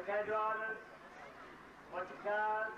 Okay, drivers, watch your cars.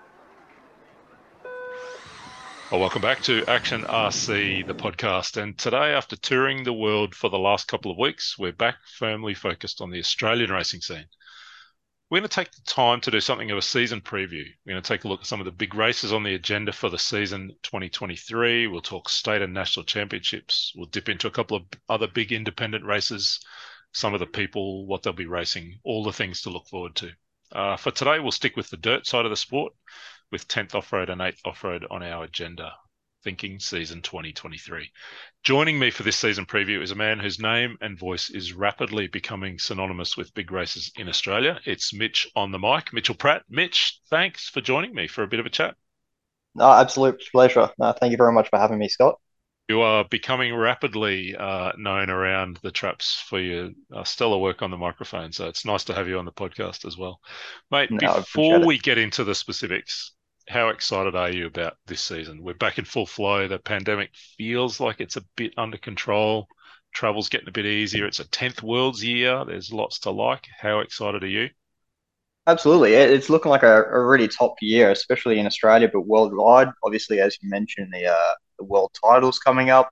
Well, welcome back to Action RC, the podcast. And today, after touring the world for the last couple of weeks, we're back firmly focused on the Australian racing scene. We're going to take the time to do something of a season preview. We're going to take a look at some of the big races on the agenda for the season 2023. We'll talk state and national championships. We'll dip into a couple of other big independent races, some of the people, what they'll be racing, all the things to look forward to. For today, we'll stick with the dirt side of the sport, with 10th Off-Road and 8th Off-Road on our agenda, thinking season 2023. Joining me for this season preview is a man whose name and voice is rapidly becoming synonymous with big races in Australia. It's Mitch on the mic, Mitchell Pratt. Mitch, thanks for joining me for a bit of a chat. No, absolute pleasure. No, thank you very much for having me, Scott. You are becoming rapidly known around the traps for your stellar work on the microphone, so it's nice to have you on the podcast as well. Mate, No, I appreciate before it. we get into the specifics, how excited are you about this season? We're back in full flow. The pandemic feels like it's a bit under control. Travel's getting a bit easier. It's a 10th World's year. There's lots to like. How excited are you? Absolutely. It's looking like a really top year, especially in Australia, but worldwide. Obviously, as you mentioned, the world titles coming up.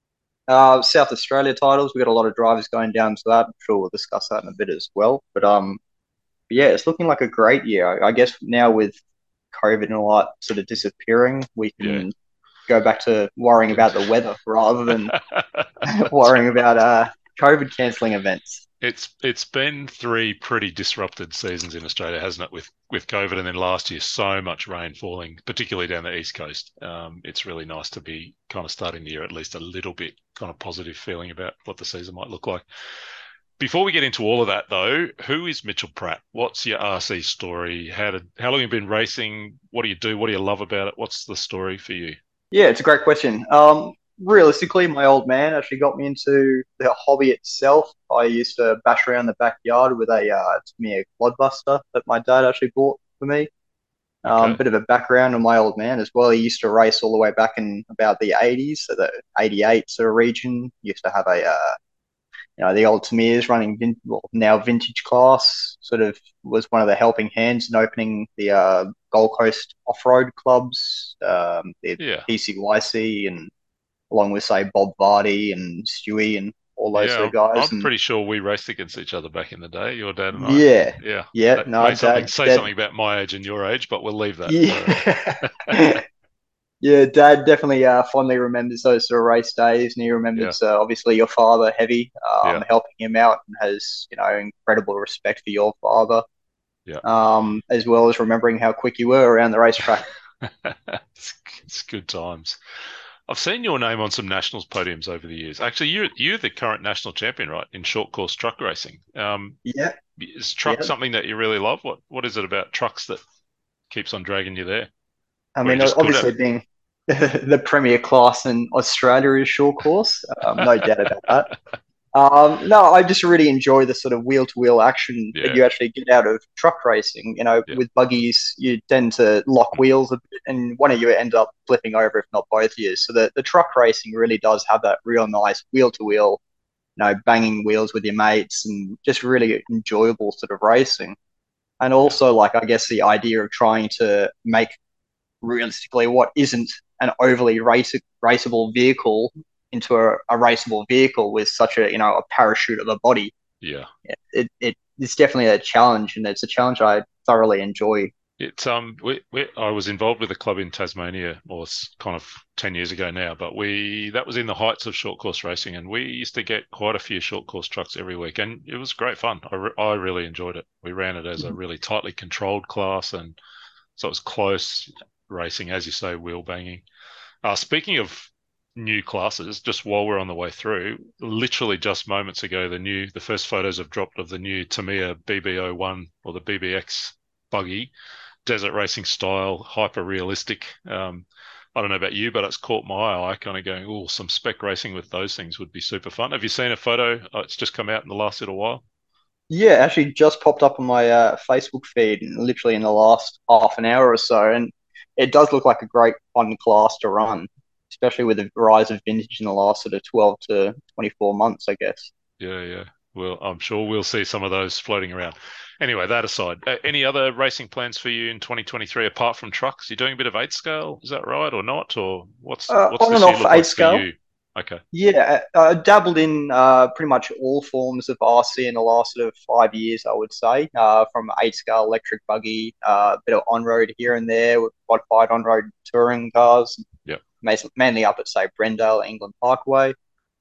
South Australia titles, we've got a lot of drivers going down to that. I'm sure we'll discuss that in a bit as well. But yeah, it's looking like a great year. I guess now with COVID and all that sort of disappearing, we Yeah. can go back to worrying Good. about the weather rather than That's worrying right. about COVID cancelling events. It's been three pretty disrupted seasons in Australia, hasn't it? With COVID, and then last year so much rain falling, particularly down the east coast. It's really nice to be kind of starting the year at least a little bit kind of positive feeling about what the season might look like. Before we get into all of that, though, who is Mitchell Pratt? What's your RC story? How long have you been racing? What do you do? What do you love about it? What's the story for you? Yeah, it's a great question. Realistically, my old man actually got me into the hobby itself. I used to bash around the backyard with a Tamiya Clodbuster that my dad actually bought for me. Okay. Bit of a background on my old man as well. He used to race all the way back in about the 80s, so the 88 sort of region. He used to have the old Tamiya's running now vintage class. Sort of was one of the helping hands in opening the Gold Coast off-road clubs, the Yeah. PCYC, and along with say Bob Vardy and Stewie and all those sort Yeah, of guys. I'm And pretty sure we raced against each other back in the day, your dad and I. yeah, Yeah, yeah, that no, say dad, something about my age and your age, but we'll leave that. yeah. Yeah, Dad definitely fondly remembers those sort of race days, and he Yeah, remembers obviously your father heavy, yeah, helping him out, and has incredible respect for your father, yeah. as well as remembering how quick you were around the racetrack. It's good times. I've seen your name on some nationals podiums over the years. Actually, you're the current national champion, right, in short course truck racing. Yeah, Is truck yeah. something that you really love? What is it about trucks that keeps on dragging you there? I Or you mean, just good at obviously it? being the premier class in Australia is short course, no doubt about that. No, I just really enjoy the sort of wheel to wheel action that Yeah, you actually get out of truck racing. yeah, With buggies, you tend to lock wheels a bit, and one of you ends up flipping over, if not both of you. So the truck racing really does have that real nice wheel to wheel, banging wheels with your mates, and just really enjoyable sort of racing. And yeah, also, like, I guess the idea of trying to make realistically what isn't an overly raceable vehicle into a raceable vehicle with such a parachute of a body. yeah. It's definitely a challenge, and it's a challenge I thoroughly enjoy. I was involved with a club in Tasmania, or it's kind of 10 years ago now, but that was in the heights of short course racing, and we used to get quite a few short course trucks every week, and it was great fun. I really enjoyed it. We ran it as a really tightly controlled class, and so it was close racing, as you say, wheel banging. Speaking of new classes, just while we're on the way through, literally just moments ago, the first photos have dropped of the new Tamiya BB01 or the BBX buggy, desert racing style, hyper realistic. I don't know about you, but it's caught my eye, kind of going, oh, some spec racing with those things would be super fun. Have you seen a photo? It's just come out in the last little while. Yeah, actually, just popped up on my Facebook feed, literally in the last half an hour or so, and it does look like a great fun class to run, especially with the rise of vintage in the last sort of 12 to 24 months, I guess. Yeah, yeah. Well, I'm sure we'll see some of those floating around. Anyway, that aside, any other racing plans for you in 2023 apart from trucks? You're doing a bit of eight scale, is that right, or not? Or what's On and this year off look eight like for scale. you? Okay. Yeah, I dabbled in pretty much all forms of RC in the last sort of 5 years, I would say, from eight scale electric buggy, a bit of on road here and there with modified on road touring cars, Yep. mainly up at say Brendale, England Parkway,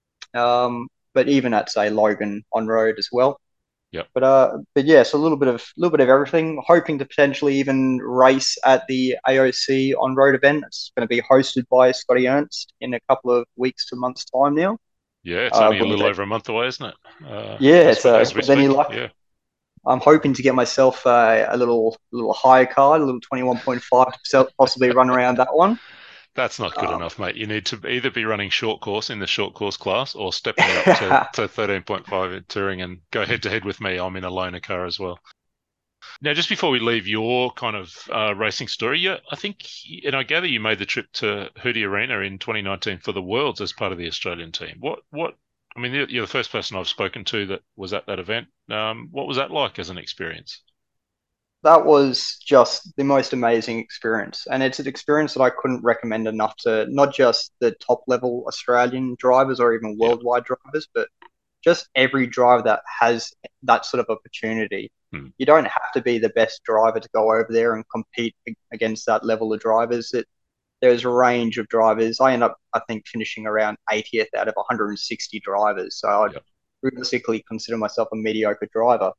but even at say Logan on road as well. Yep. But yeah, so a little bit of everything. Hoping to potentially even race at the AOC on road event. It's going to be hosted by Scotty Ernst in a couple of weeks to months' time now. Yeah, it's only a When little they, over a month away, isn't it? yeah, As so we with any speak. luck, Yeah. I'm hoping to get myself a little higher car, a little 21.5 to possibly run around that one. That's not good Um, enough, mate. You need to either be running short course in the short course class or stepping up to 13.5 in touring and go head to head with me. I'm in a loaner car as well. Now, just before we leave your kind of racing story, yeah, I think, and I gather you made the trip to Hootie Arena in 2019 for the Worlds as part of the Australian team. I mean, you're the first person I've spoken to that was at that event. What was that like as an experience? that was just the most amazing experience. And it's an experience that I couldn't recommend enough to not just the top level Australian drivers or even Yeah. worldwide drivers, but just every driver that has that sort of opportunity. Hmm. You don't have to be the best driver to go over there and compete against that level of drivers. There's a range of drivers. I end up, I think, finishing around 80th out of 160 drivers. So I'd Yep. realistically consider myself a mediocre driver.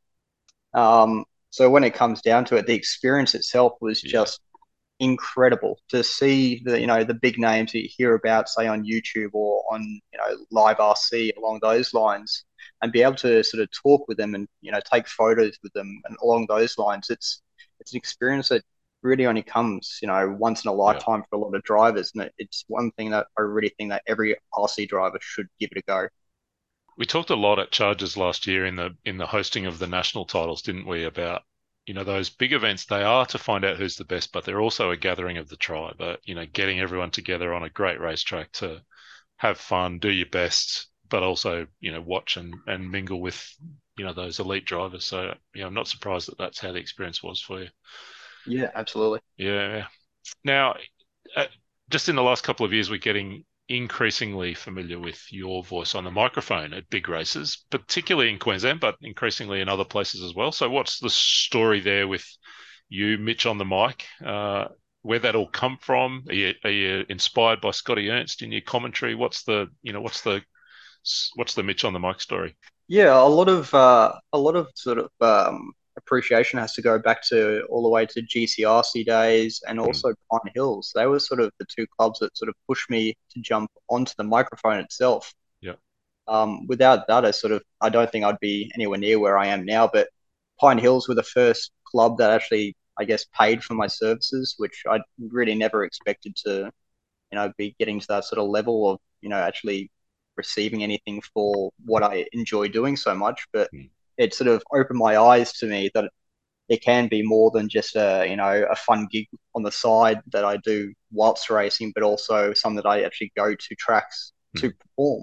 So when it comes down to it, the experience itself was Yeah. just incredible to see the big names that you hear about, say on YouTube or on live RC along those lines, and be able to sort of talk with them and take photos with them and along those lines. It's an experience that really only comes once in a Yeah. lifetime for a lot of drivers, and it's one thing that I really think that every RC driver should give it a go. We talked a lot at Chargers last year in the hosting of the national titles, didn't we? About those big events. They are to find out who's the best, but they're also a gathering of the tribe. Getting everyone together on a great racetrack to have fun, do your best, but also watch and mingle with those elite drivers. So I'm not surprised that that's how the experience was for you. Yeah, absolutely. Yeah. Now, uh, just in the last couple of years, we're getting increasingly familiar with your voice on the microphone at big races, particularly in Queensland, but increasingly in other places as well. So, what's the story there with you, Mitch, on the mic? Where that all come from? Are you inspired by Scotty Ernst in your commentary? What's the Mitch on the mic story? Yeah, a lot of sort of appreciation has to go back to all the way to GCRC days and Mm, also Pine Hills. They were sort of the two clubs that sort of pushed me to jump onto the microphone itself. yeah, Without that, I don't think I'd be anywhere near where I am now. But Pine Hills were the first club that actually, I guess, paid for my services, which I really never expected to, be getting to that sort of level of, actually receiving anything for what I enjoy doing so much. But mm, it sort of opened my eyes to me that it can be more than just a fun gig on the side that I do whilst racing, but also something that I actually go to tracks to mm, perform.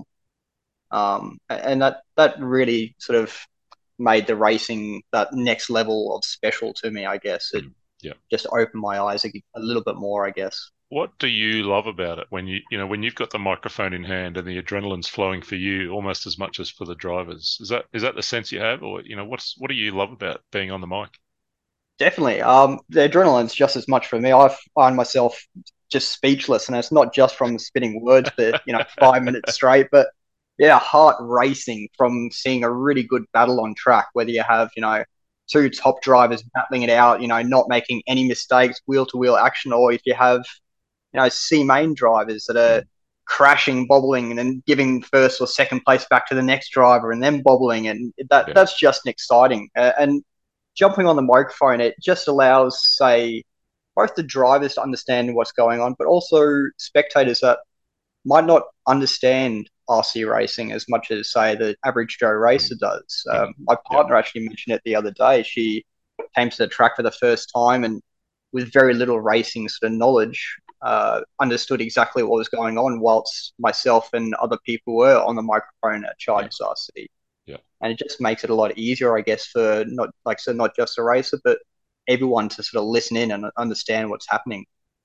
And that really sort of made the racing that next level of special to me. I guess it mm. Yeah. just opened my eyes a little bit more. I guess. What do you love about it when when you've got the microphone in hand and the adrenaline's flowing for you almost as much as for the drivers? Is that the sense you have, or what do you love about being on the mic? Definitely. The adrenaline's just as much for me. I find myself just speechless, and it's not just from spitting words for 5 minutes straight, but yeah, heart racing from seeing a really good battle on track. Whether you have two top drivers battling it out, not making any mistakes, wheel to wheel action, or if you have C main drivers that are Mm, crashing, bobbling, and then giving first or second place back to the next driver, and then bobbling, and yeah, that's just exciting. And jumping on the microphone, it just allows, say, both the drivers to understand what's going on, but also spectators that might not understand RC racing as much as, say, the average Joe mm, racer does. My yeah, partner actually mentioned it the other day. She came to the track for the first time and with very little racing sort of knowledge, understood exactly what was going on, whilst myself and other people were on the microphone at yeah, Chargers RC. yeah. and it just makes it a lot easier, I guess, for not just a racer, but everyone to sort of listen in and understand what's happening.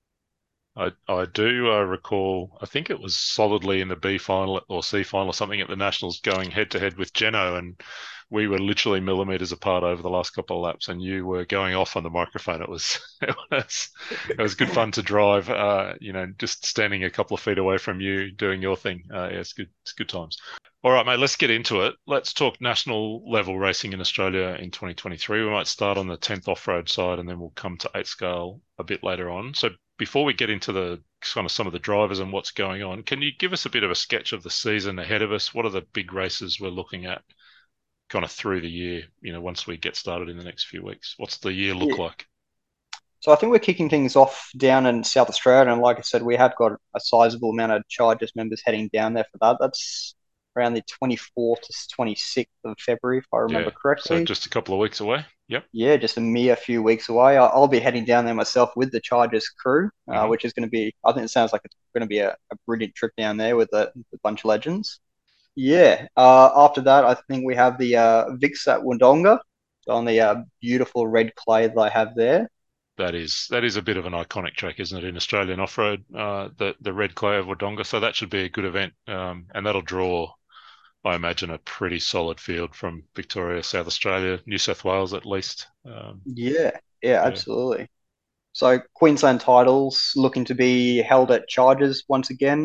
I do recall, I think it was solidly in the B final or C final or something at the Nationals going head to head with Jeno, and we were literally millimeters apart over the last couple of laps, and you were going off on the microphone. It was it was good fun to drive. Just standing a couple of feet away from you doing your thing. Yeah, it's good. It's good times. All right, mate. Let's get into it. Let's talk national level racing in Australia in 2023. We might start on the 10th off-road side, and then we'll come to 8 scale a bit later on. So before we get into the kind of some of the drivers and what's going on, can you give us a bit of a sketch of the season ahead of us? What are the big races we're looking at kind of through the year, once we get started in the next few weeks? What's the year look like? So I think we're kicking things off down in South Australia, and like I said, we have got a sizable amount of Chargers members heading down there for that. That's around the 24th to 26th of February, if I remember correctly. So just a couple of weeks away. Yep. Yeah, just a mere few weeks away. I'll be heading down there myself with the Chargers crew, which is going to be, I think it sounds like it's going to be a brilliant trip down there with a bunch of legends. Yeah. After that, I think we have the Vix at Wodonga on the beautiful red clay that I have there. That is a bit of an iconic track, isn't it, in Australian off-road, the red clay of Wodonga. So that should be a good event, and that'll draw, I imagine, a pretty solid field from Victoria, South Australia, New South Wales at least. Yeah, absolutely. So Queensland titles looking to be held at Chargers once again.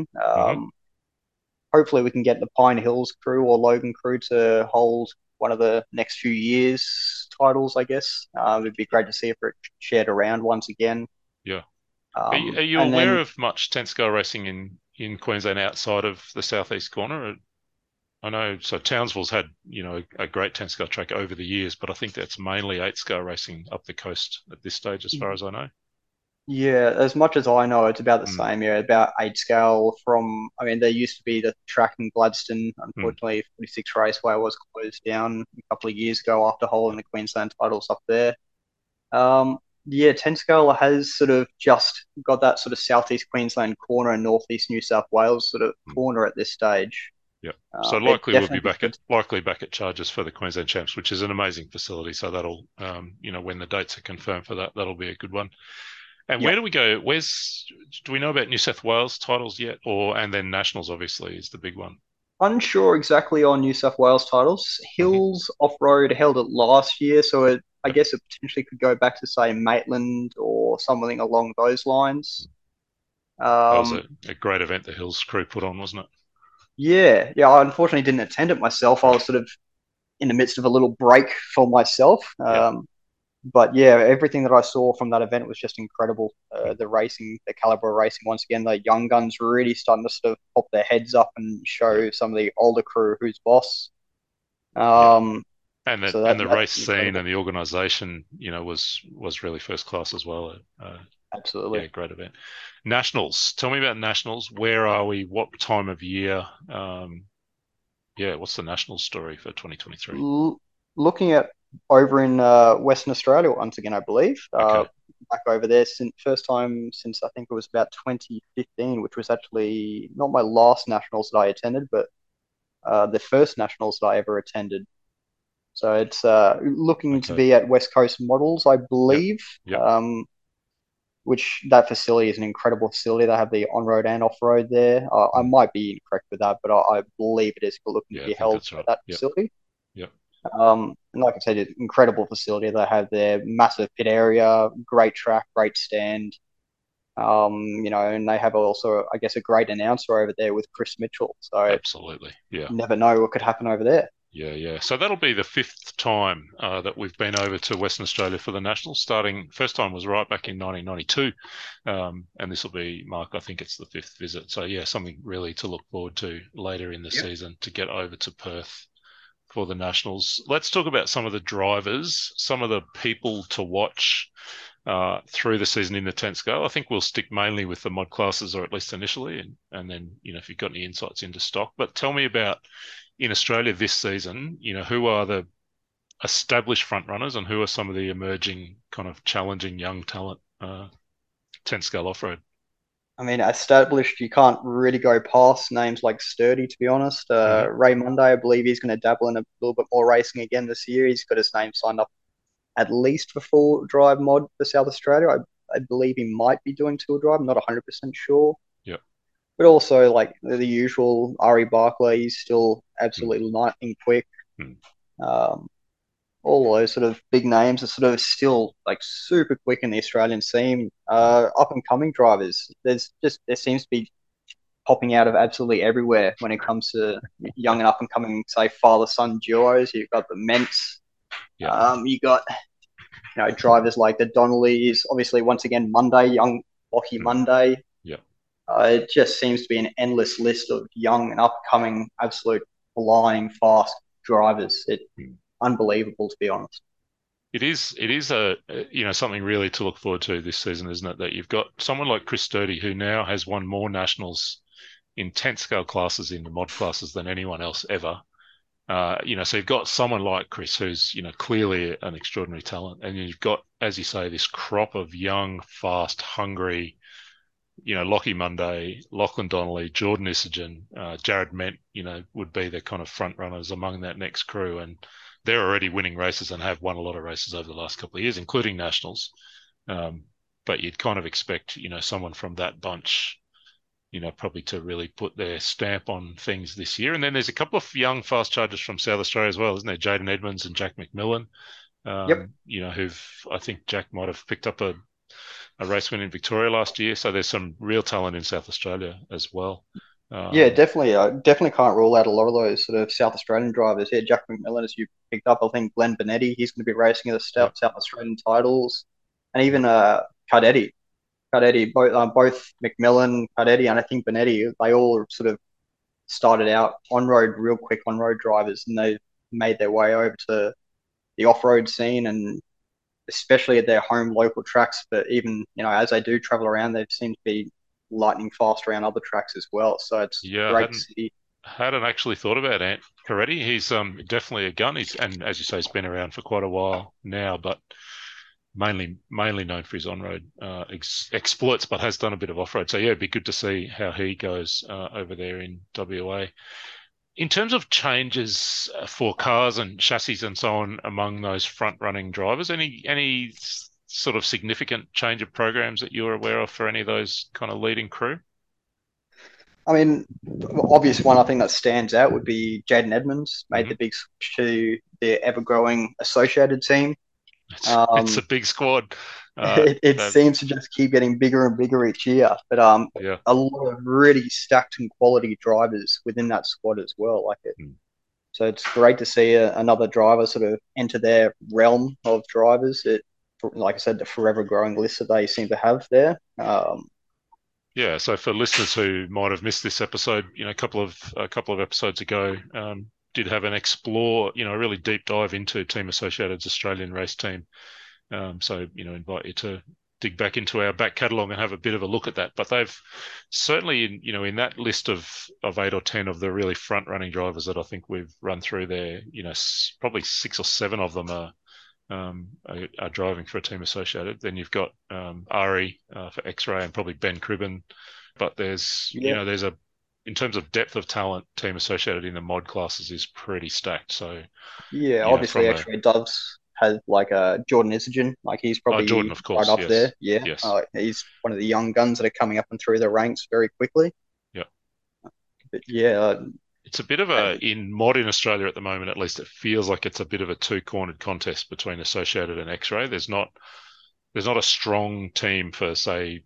Hopefully we can get the Pine Hills crew or Logan crew to hold one of the next few years titles, I guess. It'd be great to see if it shared around once again. Yeah. Are you aware of much 10 scale racing in Queensland outside of the southeast corner? I know, so Townsville's had, a great 10 scale track over the years, but I think that's mainly 8 scale racing up the coast at this stage, as far as I know. Yeah, as much as I know, it's about the same. Yeah, about 8 scale there used to be the track in Gladstone. Unfortunately, 46 Raceway was closed down a couple of years ago after holding the Queensland titles up there. 10 scale has sort of just got that sort of southeast Queensland corner and northeast New South Wales sort of corner at this stage. Yeah, so likely we'll be back at Chargers for the Queensland Champs, which is an amazing facility. So that'll, when the dates are confirmed for that, that'll be a good one. And where do we go? Do we know about New South Wales titles yet? And then Nationals obviously is the big one. Unsure exactly on New South Wales titles. Hills Off-Road held it last year, so I guess it potentially could go back to, say, Maitland or something along those lines. That was a great event the Hills crew put on, wasn't it? Yeah. I unfortunately didn't attend it myself. I was sort of in the midst of a little break for myself. But yeah, everything that I saw from that event was just incredible. The racing, the caliber of racing, once again, the young guns really starting to sort of pop their heads up and show some of the older crew who's boss. And the race scene and the organisation, was really first class as well. Absolutely. Yeah, great event. Nationals. Tell me about Nationals. Where are we? What time of year? What's the Nationals story for 2023? Looking at over in Western Australia once again, I believe. Back over there first time since I think it was about 2015, which was actually not my last Nationals that I attended, but the first Nationals that I ever attended. So it's looking to be at West Coast Models, I believe. Which that facility is an incredible facility. They have the on-road and off-road there. I might be incorrect with that, but I believe it is looking to be held at that facility. And like I said, it's an incredible facility they have there. Massive pit area, great track, great stand. And they have also, I guess, a great announcer over there with Chris Mitchell. So absolutely, yeah. Never know what could happen over there. Yeah. So that'll be the 5th time that we've been over to Western Australia for the Nationals. First time was right back in 1992, and this will be, Mark, I think it's the 5th visit. So yeah, something really to look forward to later in the season to get over to Perth for the Nationals. Let's talk about some of the drivers, some of the people to watch through the season in the 10 scale. I think we'll stick mainly with the mod classes, or at least initially, and then, if you've got any insights into stock. But tell me about, in Australia this season, who are the established front runners and who are some of the emerging kind of challenging young talent 10 scale off-road? I mean, established, you can't really go past names like Sturdy, to be honest. Ray Monday, I believe he's going to dabble in a little bit more racing again this year. He's got his name signed up at least for full drive mod for South Australia. I believe he might be doing tour drive. I'm not 100% sure. Yep. But also, like the usual, Ari Barclay, he's still absolutely lightning quick. Um, all those sort of big names are sort of still like super quick in the Australian scene. Up and coming drivers, there seems to be popping out of absolutely everywhere when it comes to young and up and coming, say, father son duos. You've got the Ments. You got drivers like the Donnellys. Obviously, once again, Monday, young Lockie Monday. It just seems to be an endless list of young and upcoming, absolute flying fast drivers. It's unbelievable, to be honest. It is a something really to look forward to this season, isn't it? That you've got someone like Chris Sturdy, who now has won more nationals in 10th scale classes in the mod classes than anyone else ever. So you've got someone like Chris who's clearly an extraordinary talent, and you've got, as you say, this crop of young, fast, hungry, Lockie Monday, Lachlan Donnelly, Jordan Isagen, Jared Ment, would be the kind of front runners among that next crew, and they're already winning races and have won a lot of races over the last couple of years, including nationals. But you'd kind of expect, someone from that bunch, probably to really put their stamp on things this year. And then there's a couple of young fast chargers from South Australia as well, isn't there? Jaden Edmonds and Jack McMillan, who've, I think Jack might have picked up a race win in Victoria last year. So there's some real talent in South Australia as well. Definitely. I definitely can't rule out a lot of those sort of South Australian drivers. Yeah, Jack McMillan, as you picked up, I think Glenn Benetti, he's going to be racing at the South Australian titles. And even Cardetti, both McMillan, Cardetti, and I think Benetti, they all sort of started out real quick on-road drivers, and they made their way over to the off-road scene, and especially at their home local tracks. But even, as they do travel around, they seem to be lightning fast around other tracks as well. So it's great to see. Hadn't actually thought about Ant Carretti. He's definitely a gun. And as you say, he's been around for quite a while now, but mainly known for his on-road exploits, but has done a bit of off-road. So yeah, it'd be good to see how he goes over there in WA. In terms of changes for cars and chassis and so on among those front-running drivers, any sort of significant change of programs that you're aware of for any of those kind of leading crew? I mean, the obvious one I think that stands out would be Jaden Edmonds, made the big switch to the ever-growing Associated team. It's a big squad. It seems to just keep getting bigger and bigger each year. But a lot of really stacked and quality drivers within that squad as well. So it's great to see another driver sort of enter their realm of drivers. Like I said, the forever growing list that they seem to have there. So for listeners who might have missed this episode, a couple of episodes ago, did have an explore, a really deep dive into Team Associated's Australian race team. So invite you to dig back into our back catalogue and have a bit of a look at that. But they've certainly, in that list of 8 or 10 of the really front running drivers that I think we've run through there, probably 6 or 7 of them are driving for a Team Associated. Then you've got Ari for X-Ray and probably Ben Cribben. But there's in terms of depth of talent, Team Associated in the mod classes is pretty stacked. So obviously X-Ray does have like Jordan Isagen, like he's probably Jordan, of course, right up there. Yeah, yes. He's one of the young guns that are coming up and through the ranks very quickly. But it's a bit of in mod in Australia at the moment, at least it feels like it's a bit of a two-cornered contest between Associated and X-Ray. There's not a strong team for, say,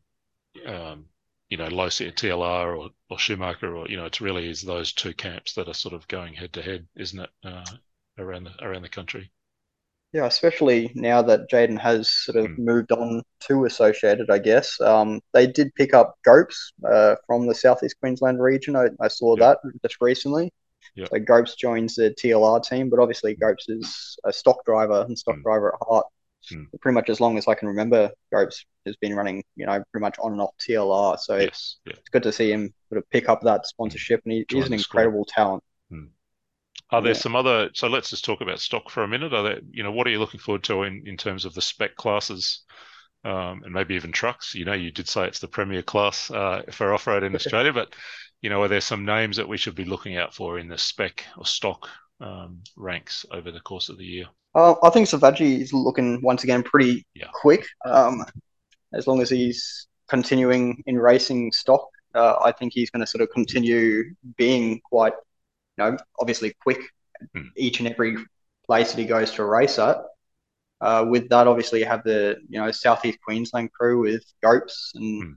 Losi TLR or Schumacher, or it really is those two camps that are sort of going head to head, isn't it, around the country? Yeah, especially now that Jaden has sort of moved on to Associated, I guess. They did pick up Gopes from the Southeast Queensland region. I saw that just recently. So Gopes joins the TLR team, but obviously Gopes is a stock driver and stock driver at heart. Pretty much as long as I can remember, Gopes has been running, pretty much on and off TLR. So it's good to see him sort of pick up that sponsorship, and he's an incredible talent. Are there some other? So let's just talk about stock for a minute. Are there, what are you looking forward to in terms of the spec classes and maybe even trucks. You did say it's the premier class for off-road in Australia, but are there some names that we should be looking out for in the spec or stock ranks over the course of the year? I think Savaji is looking once again pretty quick. As long as he's continuing in racing stock, I think he's going to sort of continue being quite, obviously quick each and every place that he goes to race at. With that, obviously, you have the Southeast Queensland crew with Gopes and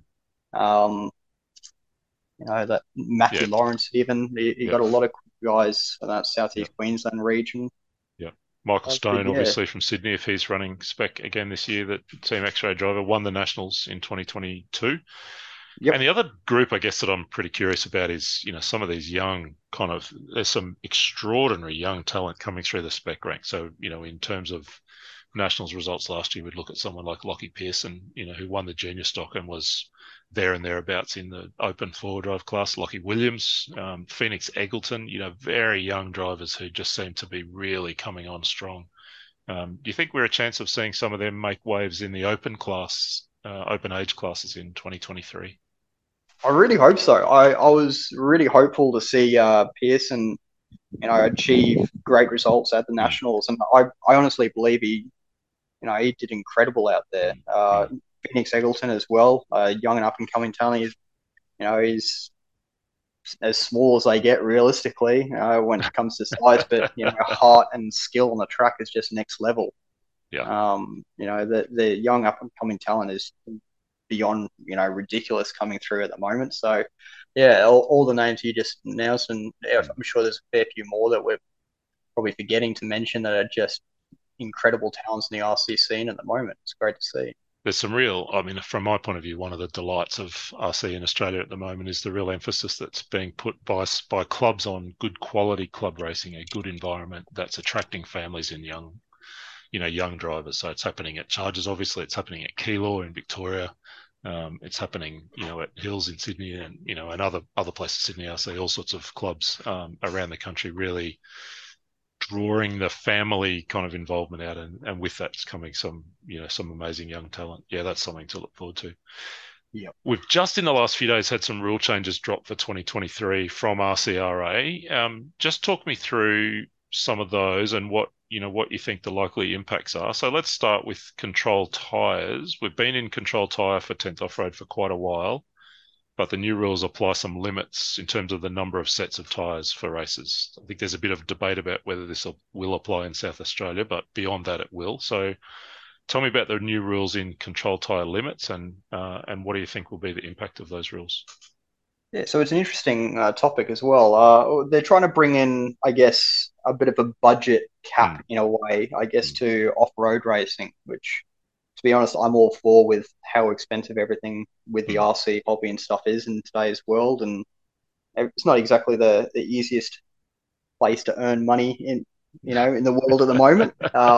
that Matthew Lawrence. Even you got a lot of guys in that Southeast Queensland region. Yeah, Michael Stone, obviously from Sydney, if he's running spec again this year, that Team X-Ray driver won the Nationals in 2022. Yep. And the other group, I guess, that I'm pretty curious about is, some of these young there's some extraordinary young talent coming through the spec rank. So, in terms of Nationals results last year, we'd look at someone like Lockie Pearson, who won the junior stock and was there and thereabouts in the open four drive class. Lockie Williams, Phoenix Eggleton, very young drivers who just seem to be really coming on strong. Do you think we're a chance of seeing some of them make waves in the open age classes in 2023? I really hope so. I was really hopeful to see Pearson, achieve great results at the Nationals, and I honestly believe he did incredible out there. Phoenix Eggleton as well, young and up and coming talent. He's as small as they get realistically when it comes to size, but heart and skill on the track is just next level. Yeah. The young up and coming talent is beyond ridiculous coming through at the moment. So all the names you just announced, and I'm sure there's a fair few more that we're probably forgetting to mention that are just incredible talents in the RC scene at the moment. It's great to see. There's some real, from my point of view, one of the delights of RC in Australia at the moment is the real emphasis that's being put by clubs on good quality club racing, a good environment that's attracting families and young drivers. So it's happening at Chargers, obviously. It's happening at Keilor in Victoria. It's happening, at Hills in Sydney and, and other places in Sydney. I see all sorts of clubs around the country really drawing the family kind of involvement out, and with that's coming some amazing young talent. Yeah, that's something to look forward to. Yeah, we've just in the last few days had some rule changes drop for 2023 from RCRA. Just talk me through some of those and what you think the likely impacts are. So let's start with control tyres. We've been in control tyre for 10th Off-Road for quite a while, but the new rules apply some limits in terms of the number of sets of tyres for races. I think there's a bit of debate about whether this will apply in South Australia, but beyond that it will. So tell me about the new rules in control tyre limits and what do you think will be the impact of those rules? Yeah, so it's an interesting topic as well. They're trying to bring in, I guess, a bit of a budget cap in a way, I guess, to off-road racing, which, to be honest, I'm all for with how expensive everything with the RC hobby and stuff is in today's world. And it's not exactly the easiest place to earn money in the world at the moment.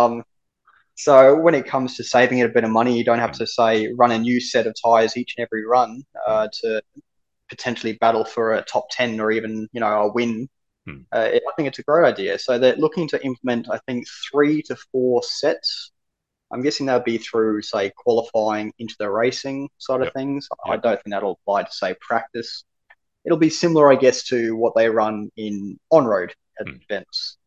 So when it comes to saving a bit of money, you don't have to, say, run a new set of tyres each and every run to potentially battle for a top 10 or even, a win. I think it's a great idea. So they're looking to implement, I think, 3 to 4 sets. I'm guessing that'll be through, say, qualifying into the racing side of things. I don't think that'll apply to, say, practice. It'll be similar, I guess, to what they run in on-road events.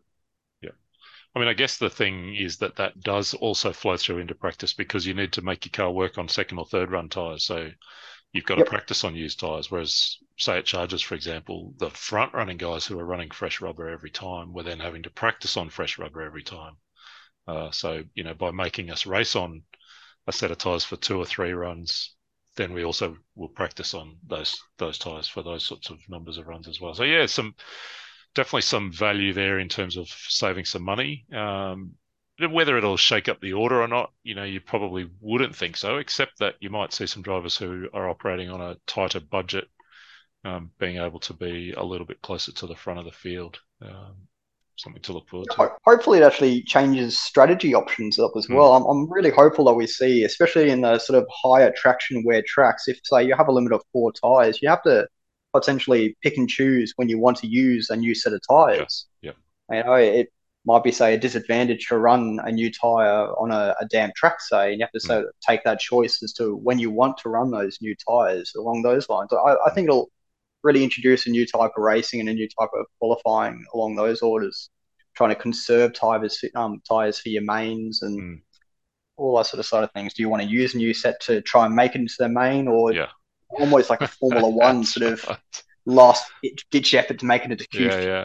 I guess the thing is that does also flow through into practice because you need to make your car work on second or third run tyres. So you've got to practice on used tyres. Whereas, say, at Chargers, for example, the front running guys who are running fresh rubber every time were then having to practice on fresh rubber every time. So, by making us race on a set of tyres for 2 or 3 runs, then we also will practice on those tyres for those sorts of numbers of runs as well. So, yeah, definitely some value there in terms of saving some money. Whether it'll shake up the order or not, you probably wouldn't think so, except that you might see some drivers who are operating on a tighter budget being able to be a little bit closer to the front of the field. Something to look forward to. Hopefully it actually changes strategy options up as well. I'm really hopeful that we see, especially in the sort of higher traction wear tracks, if, say, you have a limit of 4 tyres, you have to potentially pick and choose when you want to use a new set of tyres. Yeah. might be, say, a disadvantage to run a new tyre on a damp track, say, and you have to take that choice as to when you want to run those new tyres along those lines. I think it'll really introduce a new type of racing and a new type of qualifying along those orders, trying to conserve tyres for your mains and all that sort of things. Do you want to use a new set to try and make it into the main, or almost like a Formula One sort of last ditch effort to make it into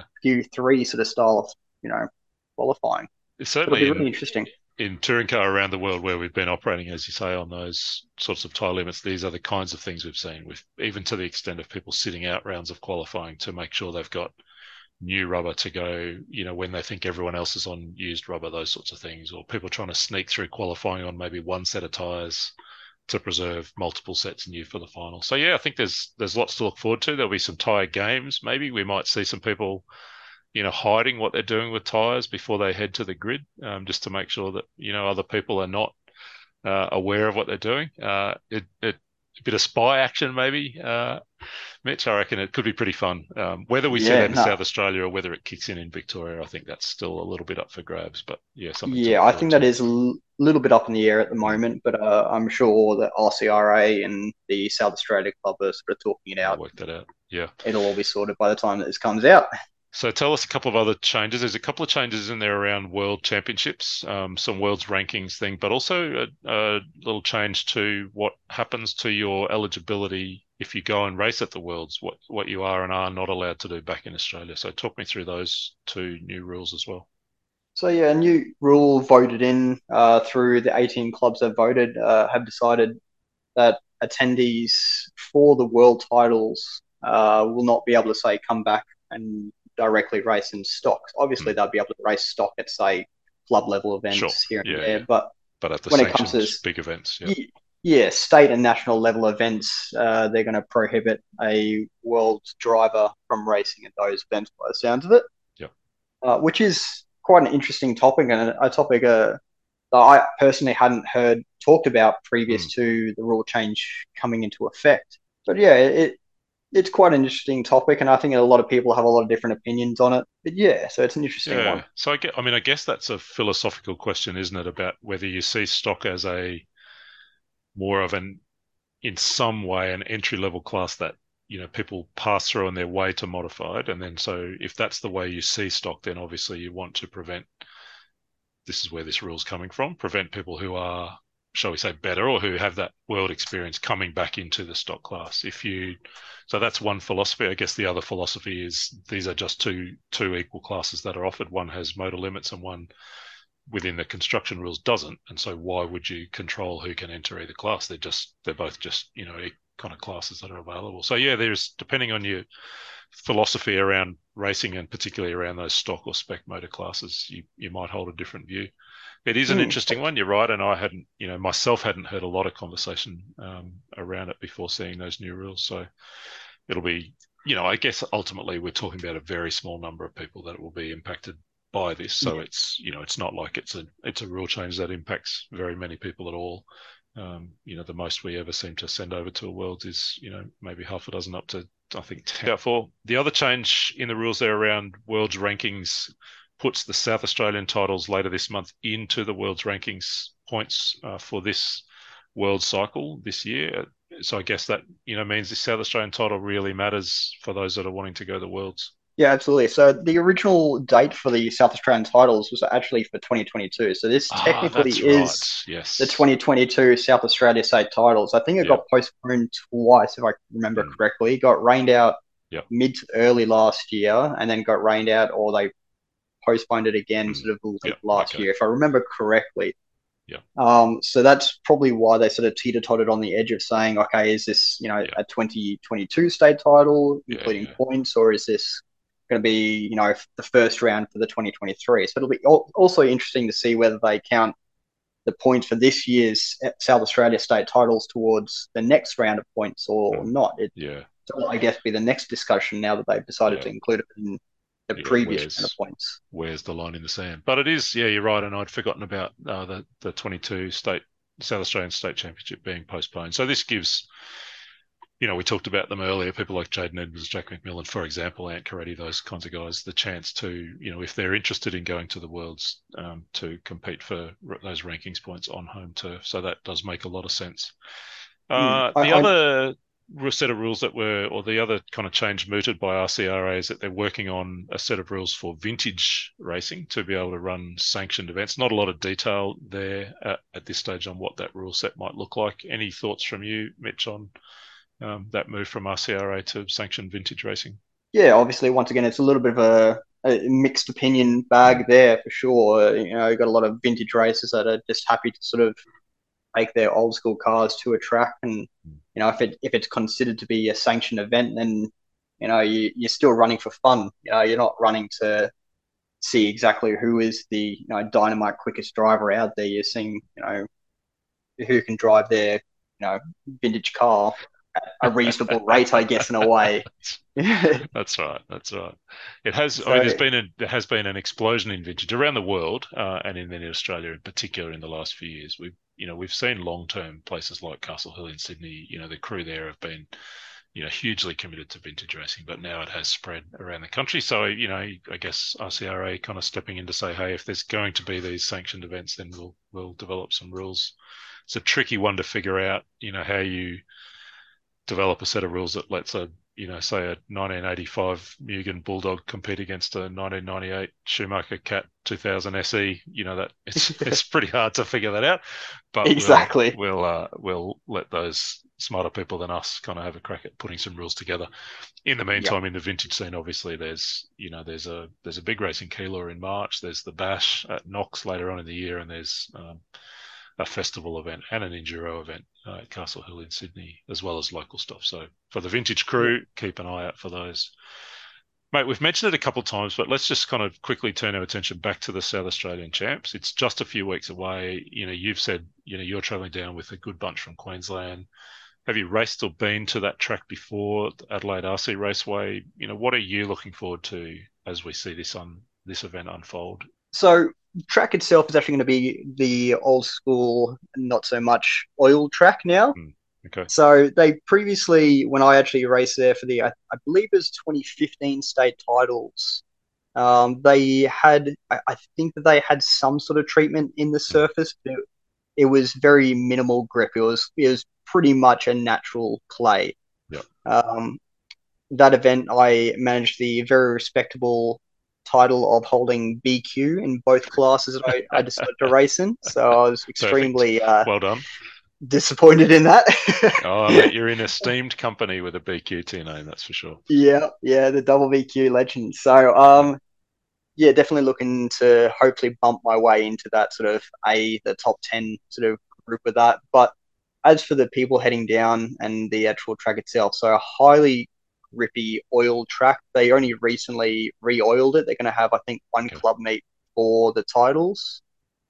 Q3 sort of style of, qualifying? It's certainly It'll be really interesting. In touring car around the world where we've been operating, as you say, on those sorts of tyre limits, these are the kinds of things we've seen, with even to the extent of people sitting out rounds of qualifying to make sure they've got new rubber to go, when they think everyone else is on used rubber, those sorts of things, or people trying to sneak through qualifying on maybe one set of tyres to preserve multiple sets new for the final. So I think there's lots to look forward to. There'll be some tyre games. Maybe we might see some people hiding what they're doing with tyres before they head to the grid, just to make sure that, other people are not aware of what they're doing. A bit of spy action, maybe. Mitch, I reckon it could be pretty fun. Whether we see that in South Australia or whether it kicks in Victoria, I think that's still a little bit up for grabs. But I think that is a little bit up in the air at the moment, but I'm sure that RCRA and the South Australia Club are sort of talking it out. Work that out. Yeah, it'll all be sorted by the time that this comes out. So tell us a couple of other changes. There's a couple of changes in there around World Championships, some World's Rankings thing, but also a little change to what happens to your eligibility if you go and race at the Worlds, what you are and are not allowed to do back in Australia. So talk me through those two new rules as well. So a new rule voted in through the 18 clubs that voted have decided that attendees for the world titles will not be able to, say, come back and directly race in stock. Obviously, they'll be able to race stock at, say, club level events here and there. But at the when it comes to big events, state and national level events, they're going to prohibit a world driver from racing at those events, by the sounds of it. Which is quite an interesting topic, and a topic that I personally hadn't heard talked about previous to the rule change coming into effect. But it's quite an interesting topic, and I think a lot of people have a lot of different opinions on it. But so it's an interesting one. So I guess that's a philosophical question, isn't it, about whether you see stock as a more of in some way, an entry-level class that, people pass through on their way to modified. And then so if that's the way you see stock, then obviously you want to prevent, this is where this rule's coming from, prevent people who are, shall we say, better or who have that world experience coming back into the stock class. So that's one philosophy. I guess the other philosophy is these are just two equal classes that are offered. One has motor limits and one within the construction rules doesn't. And so why would you control who can enter either class? They're both just, kind of classes that are available. So there's, depending on your philosophy around racing and particularly around those stock or spec motor classes, you might hold a different view. It is an interesting one, you're right, and I hadn't, myself hadn't heard a lot of conversation around it before seeing those new rules. So it'll be, I guess ultimately we're talking about a very small number of people that will be impacted by this. So it's, it's not like it's a rule change that impacts very many people at all. The most we ever seem to send over to a Worlds is, maybe half a dozen up to, I think, 10. The other change in the rules there around Worlds Rankings puts the South Australian titles later this month into the World's Rankings points for this World cycle this year. So I guess that, means the South Australian title really matters for those that are wanting to go to the Worlds. Yeah, absolutely. So the original date for the South Australian titles was actually for 2022. So this technically is the 2022 South Australia state titles. I think it got postponed twice, if I remember correctly. It got rained out mid to early last year, and then got rained out, or they postponed it again sort of last year, if I remember correctly. So that's probably why they sort of teeter-totted on the edge of saying, okay, is this, a 2022 state title, including points, or is this going to be, the first round for the 2023? So it'll be also interesting to see whether they count the points for this year's South Australia state titles towards the next round of points or not. So I guess be the next discussion now that they've decided to include it in the previous round of points. Where's the line in the sand? But it is, you're right, and I'd forgotten about the 22 South Australian State Championship being postponed. So this gives we talked about them earlier, people like Jaden Edwards, Jack McMillan, for example, Ant Caretti, those kinds of guys, the chance to, if they're interested in going to the Worlds, to compete for those rankings points on home turf. So that does make a lot of sense. The other set of rules the other kind of change mooted by RCRA is that they're working on a set of rules for vintage racing to be able to run sanctioned events. Not a lot of detail there at this stage on what that rule set might look like. Any thoughts from you, Mitch, on that move from RCRA to sanctioned vintage racing? Yeah, obviously, once again, it's a little bit of a mixed opinion bag there for sure. You've got a lot of vintage racers that are just happy to sort of take their old school cars to a track, and if it's considered to be a sanctioned event, then you're still running for fun. You're not running to see exactly who is the dynamite quickest driver out there. You're seeing who can drive their vintage car at a reasonable rate, I guess, in a way. That's right. It has. So, I mean, there has been an explosion in vintage around the world, and in Australia in particular in the last few years. We've seen long-term places like Castle Hill in Sydney. The crew there have been, hugely committed to vintage racing, but now it has spread around the country. So, I guess RCRA kind of stepping in to say, hey, if there's going to be these sanctioned events, then we'll develop some rules. It's a tricky one to figure out, how you develop a set of rules that lets say a 1985 Mugen Bulldog compete against a 1998 Schumacher Cat 2000 SE. That it's pretty hard to figure that out. But exactly, we'll let those smarter people than us kind of have a crack at putting some rules together. In the meantime, in the vintage scene, obviously there's a big race in Keilor in March. There's the Bash at Knox later on in the year, and there's a festival event and an enduro event at Castle Hill in Sydney, as well as local stuff. So for the vintage crew, keep an eye out for those. Mate, we've mentioned it a couple of times, but let's just kind of quickly turn our attention back to the South Australian Champs. It's just a few weeks away. You've said, you're travelling down with a good bunch from Queensland. Have you raced or been to that track before, Adelaide RC Raceway? What are you looking forward to as we see this event unfold? So track itself is actually going to be the old school, not so much oil track now. Okay. So they previously, when I actually raced there for I believe it was 2015 state titles, they had, I think that they had some sort of treatment in the surface, but it was very minimal grip. It was pretty much a natural clay. Yeah. That event, I managed the very respectable title of holding BQ in both classes that I decided to race in. So I was extremely well done. Disappointed in that. Oh, mate, you're in esteemed company with a BQ name, that's for sure. Yeah, the double BQ legend. So definitely looking to hopefully bump my way into that sort of the top 10 sort of group with that. But as for the people heading down and the actual track itself, so a highly grippy oil track. They only recently re-oiled it. They're going to have, I think, one club meet for the titles.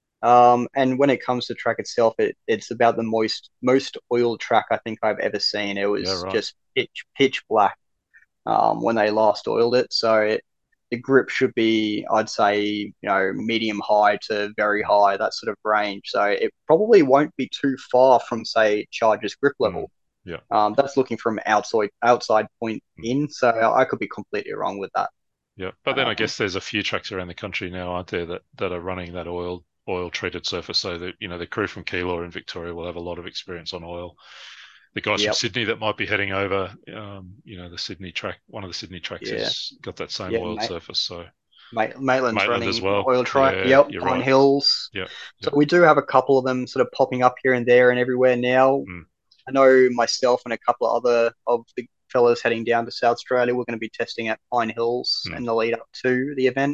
And when it comes to track itself, it's about the most oiled track I think I've ever seen. It was just pitch black when they last oiled it. So the grip should be, I'd say, medium high to very high, that sort of range. So it probably won't be too far from, say, Charger's grip level. Yeah. That's looking from outside point in. So I could be completely wrong with that. Yeah, but then I guess there's a few tracks around the country now, aren't there, that are running that oil treated surface, so that the crew from Keilor in Victoria will have a lot of experience on oil. The guys from Sydney that might be heading over, the Sydney track, one of the Sydney tracks has got that same oiled surface. So Maitland's running as well. Oil track. Pine Hills. Yeah. So we do have a couple of them sort of popping up here and there and everywhere now. I know myself and a couple of other of the fellas heading down to South Australia, we're going to be testing at Pine Hills in the lead up to the event.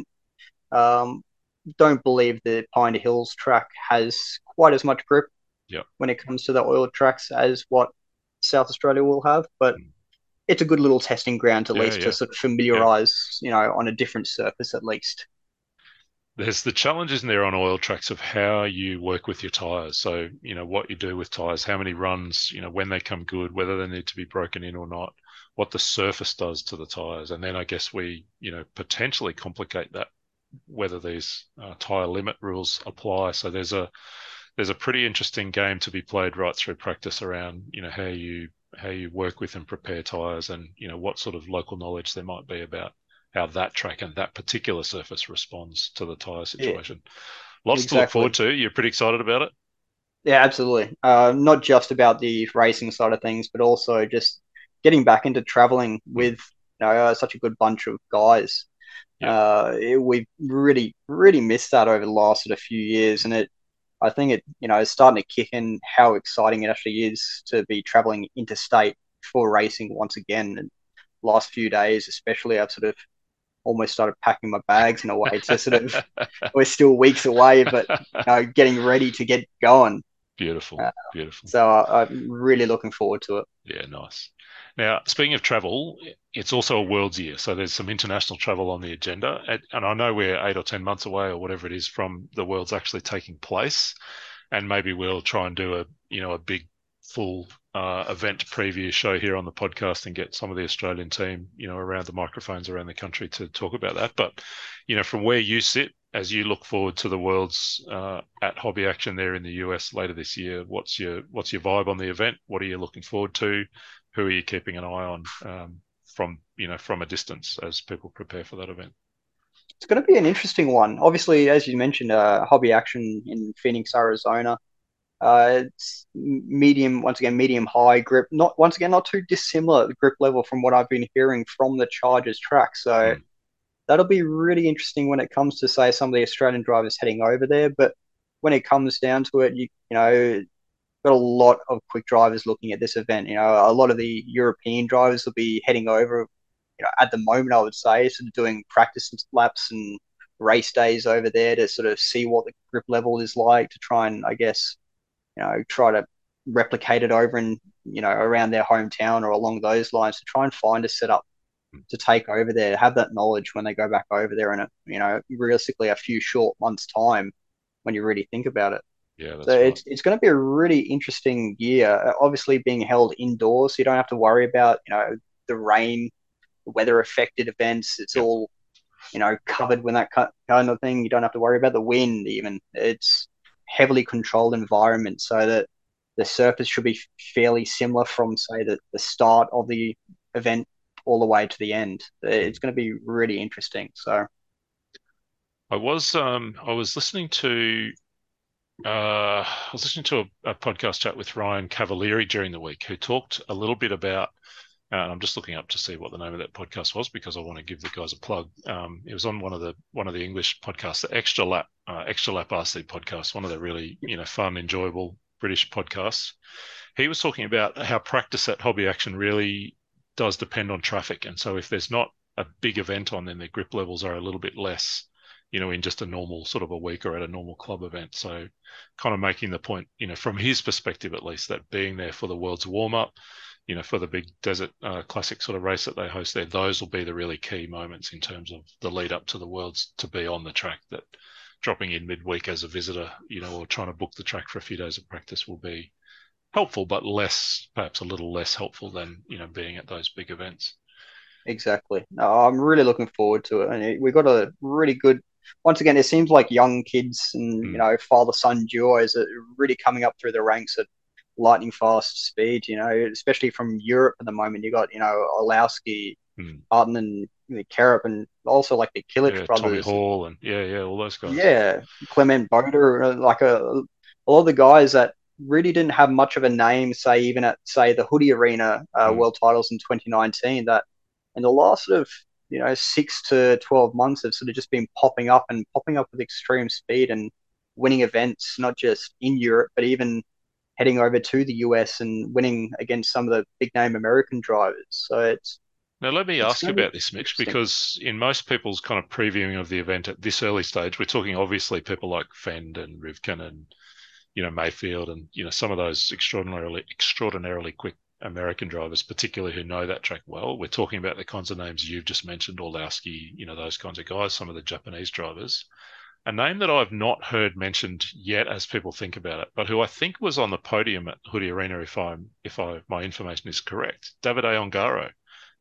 Don't believe the Pine Hills track has quite as much grip when it comes to the oil tracks as what South Australia will have, but it's a good little testing ground to to sort of familiarize, on a different surface at least. There's the challenges in there on oil tracks of how you work with your tyres. So, what you do with tyres, how many runs, when they come good, whether they need to be broken in or not, what the surface does to the tyres. And then I guess we, potentially complicate that, whether these tyre limit rules apply. So there's a pretty interesting game to be played right through practice around, how you you work with and prepare tyres, and what sort of local knowledge there might be about how that track and that particular surface responds to the tyre Yeah, situation. Lots to look forward exactly. to. You're pretty excited about it? Yeah, absolutely. Not just about the racing side of things, but also just getting back into traveling Mm. with such a good bunch of guys. Yep. We've really, really missed that over the last sort of few years, and I think is starting to kick in how exciting it actually is to be traveling interstate for racing once again. And last few days, especially, I've sort of almost started packing my bags in a way to sort of we're still weeks away, but getting ready to get going. Beautiful, Uh, beautiful. so I'm really looking forward to it. Yeah, nice. Now, speaking of travel, it's also a World's Year, so there's some international travel on the agenda, and I know we're 8 or 10 months away or whatever it is from the World's actually taking place, and maybe we'll try and do a big full event preview show here on the podcast and get some of the Australian team around the microphones around the country to talk about that. But from where you sit, as you look forward to the Worlds at Hobby Action there in the US later this year, what's your vibe on the event? What are you looking forward to? Who are you keeping an eye on from a distance as people prepare for that event? It's going to be an interesting one. Obviously, as you mentioned, Hobby Action in Phoenix, Arizona. It's medium, once again, medium high grip. Not once again, not too dissimilar grip level from what I've been hearing from the Chargers track. So Mm. that'll be really interesting when it comes to say some of the Australian drivers heading over there. But when it comes down to it, you got a lot of quick drivers looking at this event. A lot of the European drivers will be heading over. At the moment, I would say, sort of doing practice laps and race days over there to sort of see what the grip level is like to try and, I guess, try to replicate it over in, around their hometown or along those lines to try and find a setup to take over there, have that knowledge when they go back over there in realistically a few short months' time when you really think about it. Yeah, So that's right. it's going to be a really interesting year. Obviously, being held indoors, so you don't have to worry about the rain, weather affected events. It's Yep. all covered with that kind of thing. You don't have to worry about the wind even. It's heavily controlled environment, so that the surface should be fairly similar from say the start of the event all the way to the end. It's Mm. going to be really interesting. So I was listening to a podcast chat with Ryan Cavalieri during the week, who talked a little bit about. And I'm just looking up to see what the name of that podcast was because I want to give the guys a plug. It was on one of the English podcasts, the Extra Lap RC podcast, one of the really fun, enjoyable British podcasts. He was talking about how practice at Hobby Action really does depend on traffic, and so if there's not a big event on, then the grip levels are a little bit less, in just a normal sort of a week or at a normal club event. So, kind of making the point, from his perspective at least, that being there for the world's warm up, for the big desert classic sort of race that they host there, those will be the really key moments in terms of the lead up to the Worlds to be on the track. That dropping in midweek as a visitor, or trying to book the track for a few days of practice will be helpful, but perhaps a little less helpful than being at those big events. exactly. No, I'm really looking forward to it, and we got a really good. Once again, it seems like young kids and Mm. father son duos are really coming up through the ranks at lightning fast speed. Especially from Europe at the moment. You got Olowski, Mm. Arden, and the Kerrup, and also like the Killich Yeah, Tommy brothers. Hall and yeah, all those guys. Yeah, Clement Boder, like a lot of the guys that really didn't have much of a name, say even at say the Hoodie Arena Mm. World Titles in 2019. That in the last sort of 6 to 12 months have sort of just been popping up with extreme speed and winning events, not just in Europe but even heading over to the US and winning against some of the big name American drivers. So Now, let me it's ask you going to be about this, Mitch, interesting. because in most people's kind of previewing of the event at this early stage, we're talking obviously people like Fend and Rivkin and Mayfield and some of those extraordinarily quick American drivers, particularly who know that track well. We're talking about the kinds of names you've just mentioned, Orlowski, those kinds of guys, some of the Japanese drivers. A name that I've not heard mentioned yet as people think about it, but who I think was on the podium at Hoodie Arena, if my information is correct, Davide Ongaro.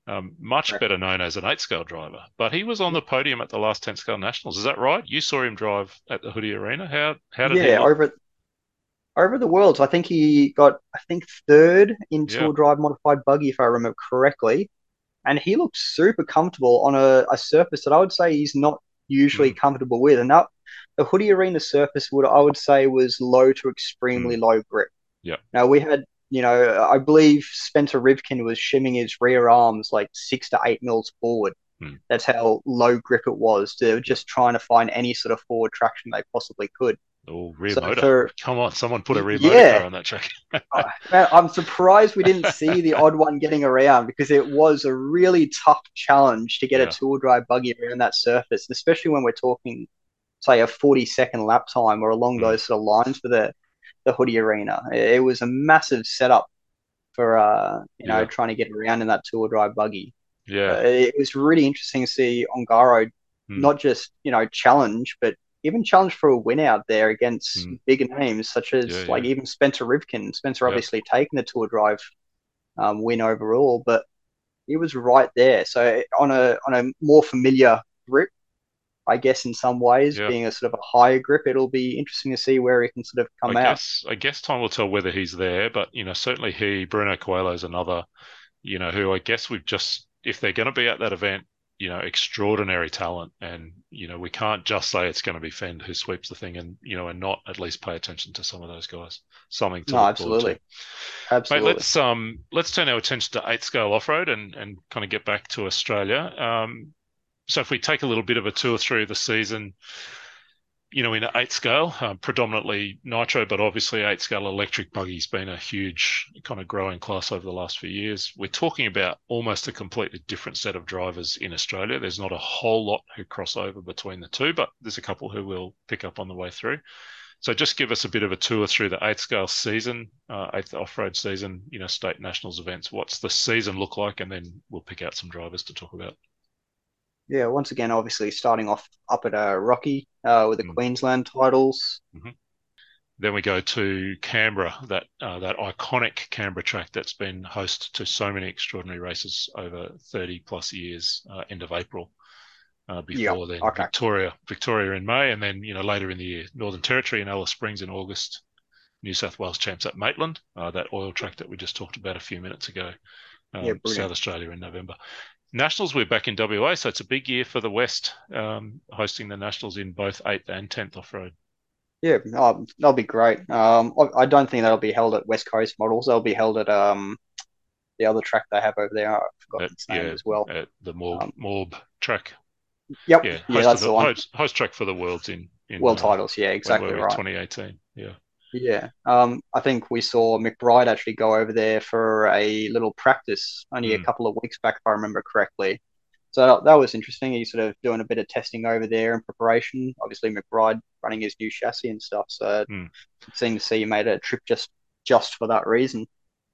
Much better known as an 8-scale driver, but he was on the podium at the last 10-scale nationals. Is that right? You saw him drive at the Hoodie Arena. How did he Yeah, look? over the Worlds, I think he got, I think, third in Yeah. Tour Drive Modified Buggy, if I remember correctly. And he looked super comfortable on a surface that I would say he's not usually Mm, comfortable with. And that the Hoodie Arena surface would I would say was low to mm, extremely low grip. yeah. Now we had, I believe Spencer Rivkin was shimming his rear arms like 6 to 8 mils forward. Mm, That's how low grip it was. They were yeah. just trying to find any sort of forward traction they possibly could. Oh, rear So motor. for Come on, someone put a rear motor car yeah, on that track. man, I'm surprised we didn't see the odd one getting around because it was a really tough challenge to get a Yeah. tour drive buggy around that surface, especially when we're talking, say, a 40-second lap time or along Mm, those sort of lines for the Hoodie Arena. It was a massive setup for yeah. trying to get around in that tour drive buggy. Yeah. It was really interesting to see Ongaro Mm, not just challenge, but even challenge for a win out there against mm, bigger names such yeah. as like Yeah. even Spencer Rivkin. Spencer Yeah. obviously taking the Tour Drive win overall, but he was right there. So on a more familiar grip, I guess in some ways, Yeah. being a sort of a higher grip, it'll be interesting to see where he can sort of I come out. guess I guess time will tell whether he's there, but certainly Bruno Coelho is another, who I guess we've just if they're going to be at that event, extraordinary talent, and we can't just say it's going to be Fend who sweeps the thing, and not at least pay attention to some of those guys. Something to No, look forward to. absolutely, Mate, absolutely. let's turn our attention to eighth scale off road and kind of get back to Australia. So if we take a little bit of a tour through the season, in eight scale, predominantly nitro, but obviously eight scale electric buggy's been a huge kind of growing class over the last few years. We're talking about almost a completely different set of drivers in Australia. There's not a whole lot who cross over between the two, but there's a couple who we'll pick up on the way through. So just give us a bit of a tour through the eighth scale season, eighth off-road season, state nationals events. What's the season look like? And then we'll pick out some drivers to talk about. Yeah, once again, obviously starting off up at Rocky with the Mm. Queensland titles. Mm-hmm. Then we go to Canberra, that iconic Canberra track that's been host to so many extraordinary races over 30 plus years. End of April. Yeah, Before then, okay. Victoria in May, and then later in the year, Northern Territory and Alice Springs in August. New South Wales champs at Maitland, that oil track that we just talked about a few minutes ago. Yeah, South brilliant. Australia in November. Nationals, we're back in WA, so it's a big year for the West, hosting the Nationals in both 8th and 10th off-road. Yeah, that'll be great. I don't think that'll be held at West Coast Models. They'll be held at the other track they have over there. I've forgotten its name as well. At the Um, Morb track. yep, Yeah, yeah, that's the one. host track for the Worlds in World titles. Yeah, when were exactly we? right. 2018. Yeah. Yeah. I think we saw McBride actually go over there for a little practice only a Mm, couple of weeks back, if I remember correctly. So that was interesting. He's sort of doing a bit of testing over there in preparation. Obviously, McBride running his new chassis and stuff. So mm. it's seemed to see he made a trip just for that reason.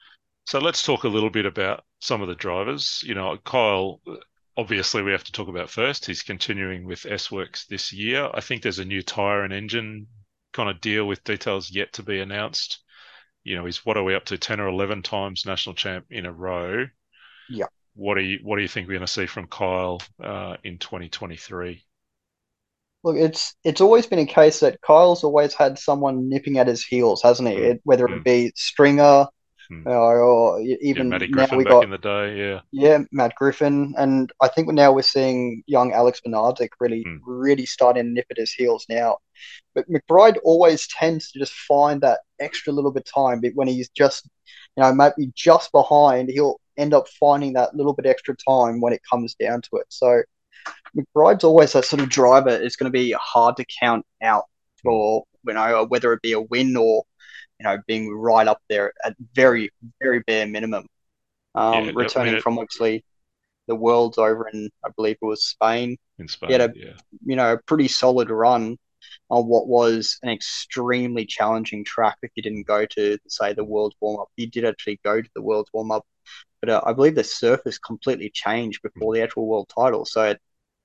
So let's talk a little bit about some of the drivers. Kyle, obviously we have to talk about first. He's continuing with S Works this year. I think there's a new tyre and engine kind of deal with details yet to be announced. He's what are we up to? 10 or 11 times national champ in a row. Yeah. What do you think we're going to see from Kyle in 2023? Look, it's always been a case that Kyle's always had someone nipping at his heels, hasn't he? Mm, Whether it mm, be Stringer, mm. or Yeah, even Matty now Griffin we back got in the day. Yeah. yeah Matt Griffin, and I think now we're seeing young Alex Bernardzik really Mm, really starting to nip at his heels now. But McBride always tends to just find that extra little bit of time when he's just maybe just behind. He'll end up finding that little bit extra time when it comes down to it. So McBride's always a sort of driver. It's going to be hard to count out mm. for whether it be a win or being right up there at very very bare minimum. Yeah. I mean, Returning from obviously the Worlds over in I believe it was Spain, in he had Spain. a Yeah. a pretty solid run on what was an extremely challenging track. If you didn't go to say the Mm, Worlds warm up, he did actually go to the Worlds warm up, but I believe the surface completely changed mm. before the actual world title. So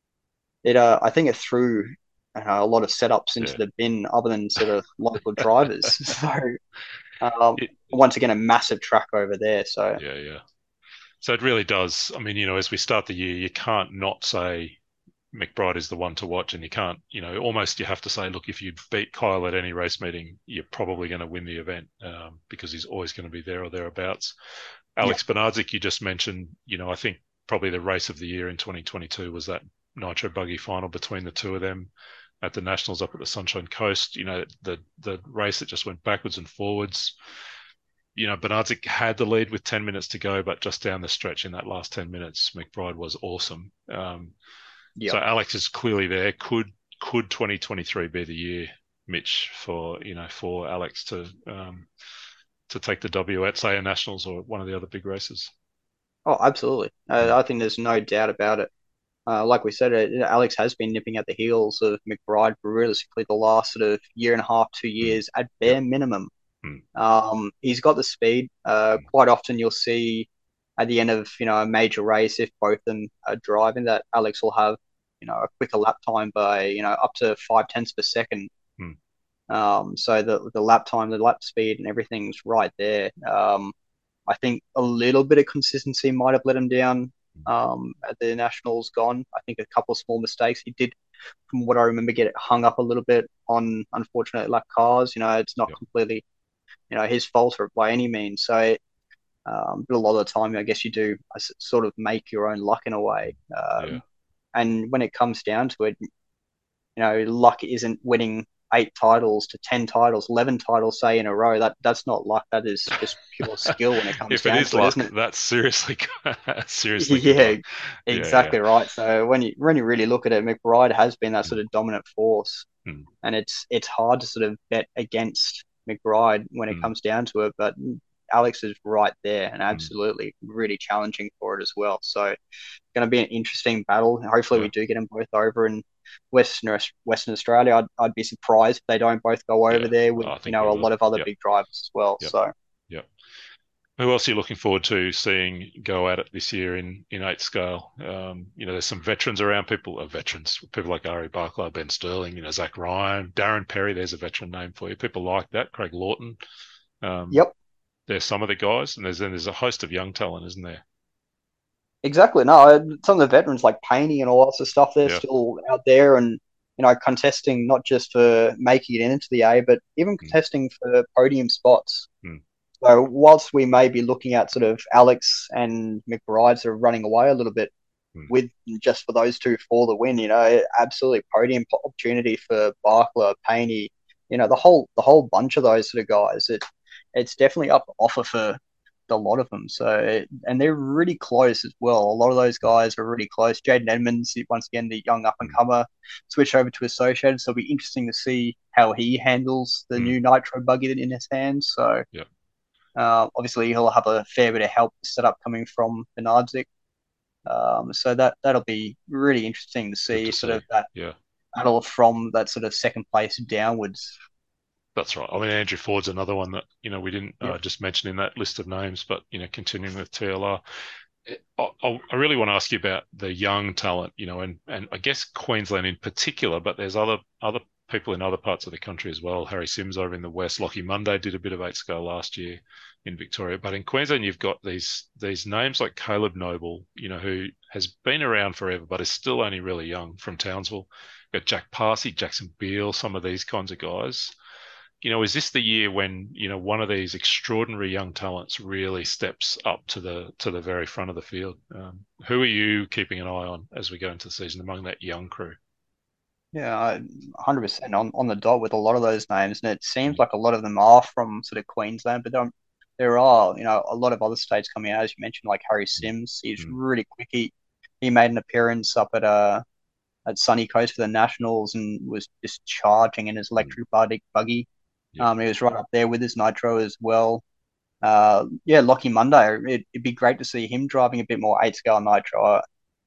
I think it threw a lot of setups into Yeah. the bin other than sort of local drivers. So um, It, once again, a massive track over there. So yeah. Yeah. So it really does. I mean, as we start the year, you can't not say McBride is the one to watch, and you can't, almost you have to say, look, if you beat Kyle at any race meeting, you're probably going to win the event because he's always going to be there or thereabouts. Alex Bernardzik, you just mentioned, I think probably the race of the year in 2022 was that Nitro Buggy final between the two of them at the Nationals up at the Sunshine Coast. The race that just went backwards and forwards. Bernardzik had the lead with 10 minutes to go, but just down the stretch in that last 10 minutes, McBride was awesome. So Alex is clearly there. Could 2023 be the year, Mitch, for Alex to take the W at, say, a Nationals or one of the other big races? Oh, absolutely. I think there's no doubt about it. Like we said, Alex has been nipping at the heels of McBride for realistically the last sort of year and a half, 2 years at bare minimum. He's got the speed. Quite often you'll see at the end of a major race, if both of them are driving, that Alex will have a quicker lap time by up to 0.5 per second. So the lap time, the lap speed, and everything's right there. I think a little bit of consistency might have let him down at the Nationals gone. I think a couple of small mistakes. He did, from what I remember, get hung up a little bit on unfortunate lap cars. It's not completely his fault or by any means. So but a lot of the time, I guess you do sort of make your own luck in a way. And when it comes down to it, luck isn't winning 8 titles to 10 titles, 11 titles, say, in a row. That's not luck. That is just pure skill when it comes down to it. If it is luck, isn't it? That's seriously exactly right. So when you really look at it, McBride has been that sort of dominant force, and it's hard to sort of bet against McBride when it comes down to it. But Alex is right there and absolutely really challenging for it as well. So it's going to be an interesting battle. Hopefully we do get them both over in Western Australia. I'd be surprised if they don't both go over there with a lot of other big drivers as well. So who else are you looking forward to seeing go at it this year in 8 scale? There's some veterans around. People like Ari Barkla, Ben Sterling, Zach Ryan, Darren Perry. There's a veteran name for you. People like that. Craig Lawton. There's some of the guys, and there's a host of young talent, isn't there? Exactly. No, some of the veterans like Paney and all that sort of stuff, they're still out there and, contesting not just for making it into the A, but even contesting for podium spots. So whilst we may be looking at sort of Alex and McBride sort of running away a little bit with just for those two for the win, absolutely podium opportunity for Barkla, Paney, the whole bunch of those sort of guys. It's definitely up offer for a lot of them. So, and they're really close as well. A lot of those guys are really close. Jaden Edmonds, once again, the young up-and-comer, switched over to Associated. So it'll be interesting to see how he handles the new Nitro buggy in his hands. So obviously he'll have a fair bit of help set up coming from Bernardzik. So that'll be really interesting to see that battle from that sort of second place downwards. That's right. I mean, Andrew Ford's another one that, we didn't just mention in that list of names, but, continuing with TLR. I really want to ask you about the young talent, and I guess Queensland in particular, but there's other people in other parts of the country as well. Harry Sims over in the West. Lockie Monday did a bit of 8 scale last year in Victoria. But in Queensland, you've got these names like Caleb Noble, who has been around forever, but is still only really young, from Townsville. You've got Jack Parsey, Jackson Beale, some of these kinds of guys. Is this the year when, one of these extraordinary young talents really steps up to the very front of the field? Who are you keeping an eye on as we go into the season among that young crew? Yeah, 100% on the dot with a lot of those names. And it seems like a lot of them are from sort of Queensland, but there are, a lot of other states coming out, as you mentioned, like Harry Sims. He's really quick. He made an appearance up at Sunny Coast for the Nationals and was just charging in his electric buggy. He was right up there with his Nitro as well. Lockie Monday, it'd be great to see him driving a bit more 8 scale Nitro.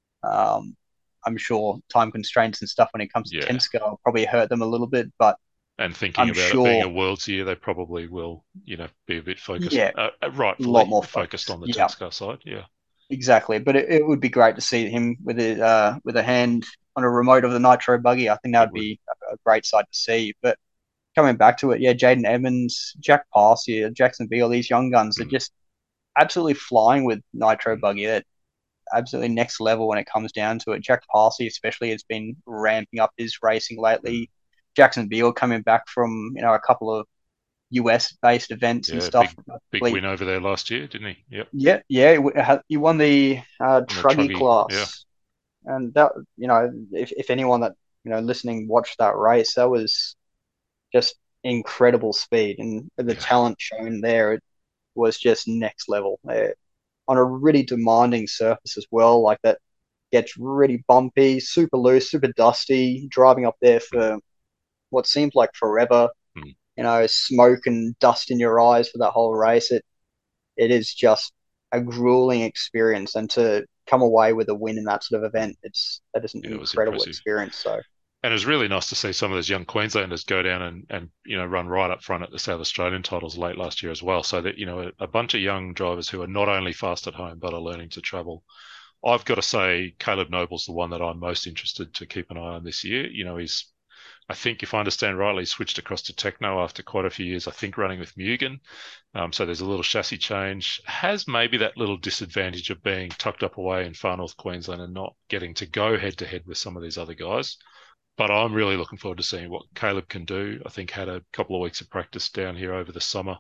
I'm sure time constraints and stuff when it comes to 10 scale probably hurt them a little bit, but thinking about it being a World's year, they probably will, be a bit focused. Rightfully, a lot more focused on the 10 scale side. Yeah, exactly. But it would be great to see him with a hand on a remote of the Nitro buggy. I think that would be a great sight to see. But coming back to it, Jaden Edmonds, Jack Parsey, Jackson Beale, these young guns are just absolutely flying with Nitro buggy. That absolutely next level when it comes down to it. Jack Parsley, especially, has been ramping up his racing lately. Jackson Beale coming back from a couple of US based events and Yeah, stuff. big win over there last year, didn't he? Yep. Yeah, yeah, he won the On the Truggy Truggy, yeah. class, and that if anyone that listening watched that race, that was just incredible speed, and the Yeah. talent shown there, it was just next level. On a really demanding surface as well, like that gets really bumpy, super loose, super dusty, driving up there for what seemed like forever. Mm. Smoke and dust in your eyes for that whole race. It is just a grueling experience, and to come away with a win in that sort of event, that is an Yeah, it was incredible impressive. experience. So And it was really nice to see some of those young Queenslanders go down and run right up front at the South Australian titles late last year as well. So that a bunch of young drivers who are not only fast at home but are learning to travel. I've got to say, Caleb Noble's the one that I'm most interested to keep an eye on this year. I think if I understand rightly, switched across to Techno after quite a few years, I think running with Mugen. So there's a little chassis change. Has maybe that little disadvantage of being tucked up away in far north Queensland and not getting to go head to head with some of these other guys. But I'm really looking forward to seeing what Caleb can do. I think had a couple of weeks of practice down here over the summer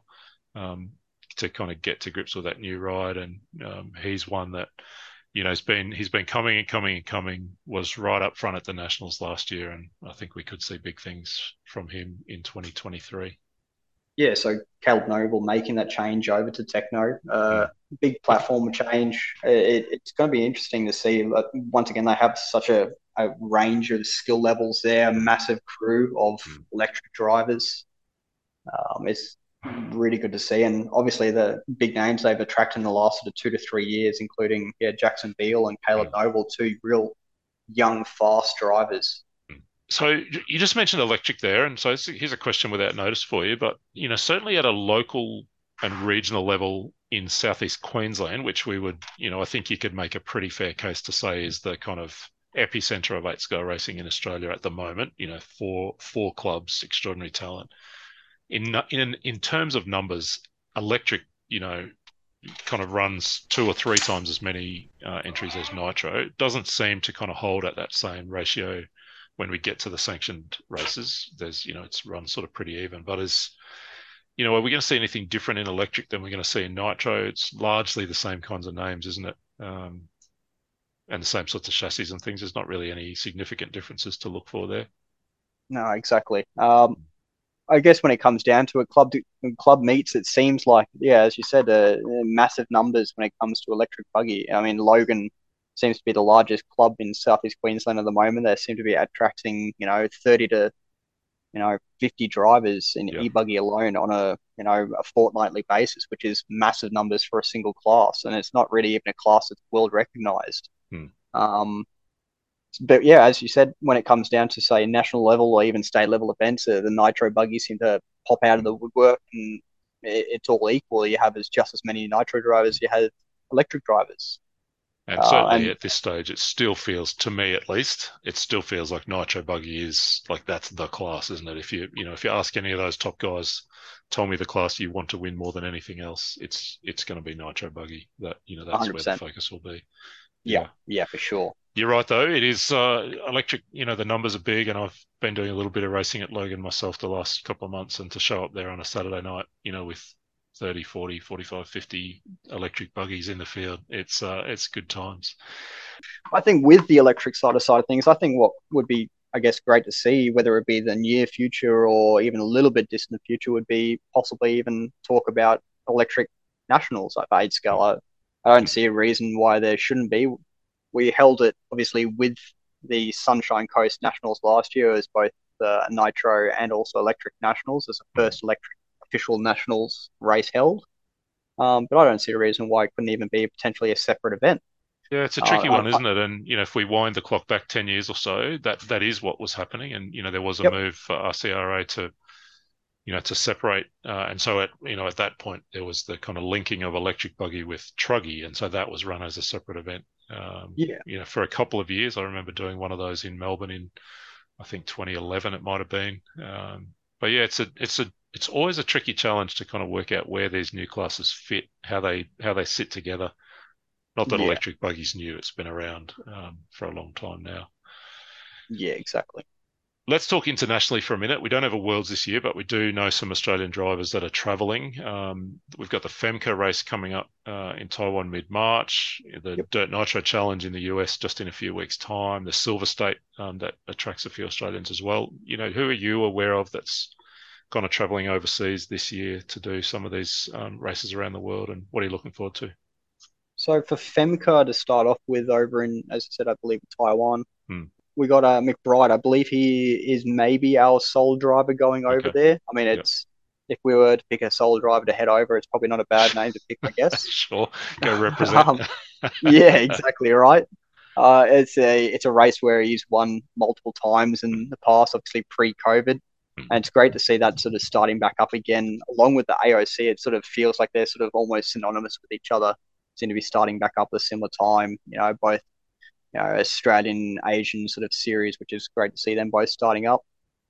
to kind of get to grips with that new ride. And he's one that he's been coming and coming and coming, was right up front at the Nationals last year, and I think we could see big things from him in 2023. yeah, so Caleb Noble making that change over to Techno, big platform change. It's going to be interesting to see. Once again, they have such a range of skill levels there, a massive crew of electric drivers. It's really good to see, and obviously the big names they've attracted in the last sort of 2 to 3 years, including Jackson Beale and Caleb Noble, two real young, fast drivers. So you just mentioned electric there, and so here's a question without notice for you, but certainly at a local and regional level in southeast Queensland, which we would, I think you could make a pretty fair case to say is the kind of epicenter of 8-scale racing in Australia at the moment. Four clubs, extraordinary talent. In terms of numbers, electric, kind of runs 2 or 3 times as many entries as nitro. It doesn't seem to kind of hold at that same ratio when we get to the sanctioned races. There's, it's run sort of pretty even. But are we going to see anything different in electric than we're going to see in nitro? It's largely the same kinds of names, isn't it? And the same sorts of chassis and things. There's not really any significant differences to look for there. No, exactly. I guess when it comes down to it, club meets, it seems like, as you said, massive numbers when it comes to electric buggy. I mean, Logan seems to be the largest club in southeast Queensland at the moment. They seem to be attracting 30 to 50 drivers in e-buggy alone on a fortnightly basis, which is massive numbers for a single class, and it's not really even a class that's world recognized. But as you said, when it comes down to say national level or even state level events, the nitro buggies seem to pop out of the woodwork, and it's all equal. You have just as many nitro drivers you have electric drivers. And certainly at this stage, it still feels, to me at least, it still feels like nitro buggy is like that's the class, isn't it? If you ask any of those top guys, tell me the class you want to win more than anything else, it's going to be nitro buggy. That's 100%. Where the focus will be. Yeah, for sure. You're right, though. It is electric. The numbers are big, and I've been doing a little bit of racing at Logan myself the last couple of months, and to show up there on a Saturday night, with 30, 40, 45, 50 electric buggies in the field, it's good times. I think with the electric side of things, I think what would be, I guess, great to see, whether it be the near future or even a little bit distant future, would be possibly even talk about electric nationals at 8-scale. I don't see a reason why there shouldn't be. We held it, obviously, with the Sunshine Coast Nationals last year as both the Nitro and also Electric Nationals as the first electric official Nationals race held. But I don't see a reason why it couldn't even be potentially a separate event. Yeah, it's a tricky one, isn't it? And, if we wind the clock back 10 years or so, that is what was happening. And, there was a move for RCRA to separate. And so at that point, there was the kind of linking of electric buggy with Truggy. And so that was run as a separate event. For a couple of years. I remember doing one of those in Melbourne in, I think 2011 it might have been. But yeah, it's always a tricky challenge to kind of work out where these new classes fit, how they sit together. Not that Yeah, electric buggy's new; it's been around for a long time now. yeah, exactly. Let's talk internationally for a minute. We don't have a Worlds this year, but we do know some Australian drivers that are travelling. We've got the FEMCA race coming up in Taiwan mid-March, the Yep. Dirt Nitro Challenge in the US just in a few weeks' time, the Silver State that attracts a few Australians as well. Who are you aware of that's kind of travelling overseas this year to do some of these races around the world, and what are you looking forward to? So for Femca to start off with over in, as I said, I believe Taiwan, Hmm. we got McBride. I believe he is maybe our sole driver going over Okay. there. I mean, Yeah. it's if we were to pick a sole driver to head over, it's probably not a bad name to pick, I guess. Sure. Go represent. um, yeah, exactly right. It's a race where he's won multiple times in the past, obviously pre-COVID, and it's great to see that sort of starting back up again, along with the AOC. It sort of feels like they're sort of almost synonymous with each other. Seem to be starting back up at a similar time. Both Australian Asian sort of series, which is great to see them both starting up.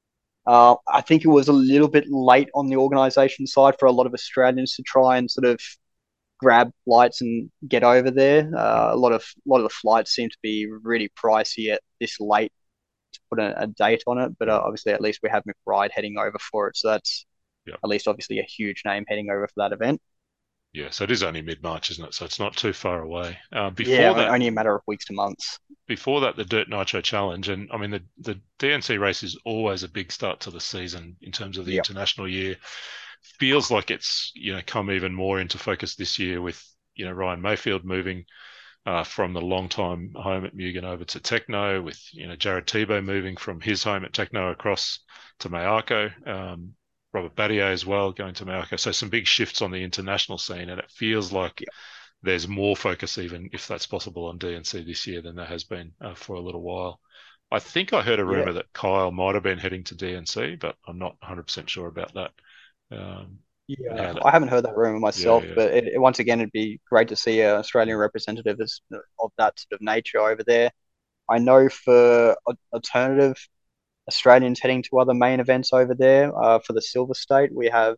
I think it was a little bit late on the organisation side for a lot of Australians to try and sort of grab flights and get over there. A lot of the flights seem to be really pricey at this late to put a date on it, but obviously at least we have McBride heading over for it, so that's Yeah. at least obviously a huge name heading over for that event. Yeah, so it is only mid-March, isn't it? So it's not too far away. Yeah, only a matter of weeks to months. Before that, the Dirt Nitro Challenge, and I mean the DNC race is always a big start to the season in terms of the Yep. international year. Feels like it's come even more into focus this year with Ryan Mayfield moving from the long time home at Mugen over to Tekno, with Jared Tebow moving from his home at Tekno across to Mayako. Robert Battier as well going to Mayako. So some big shifts on the international scene, and it feels like Yep. there's more focus, even if that's possible, on DNC this year than there has been for a little while. I think I heard a Yeah. rumor that Kyle might have been heading to DNC, but I'm not 100% sure about that. Yeah, How that, I haven't heard that rumor yeah, myself, yeah, but once again, it'd be great to see an Australian representative of that sort of nature over there. I know for alternative Australians heading to other main events over there, for the Silver State, we have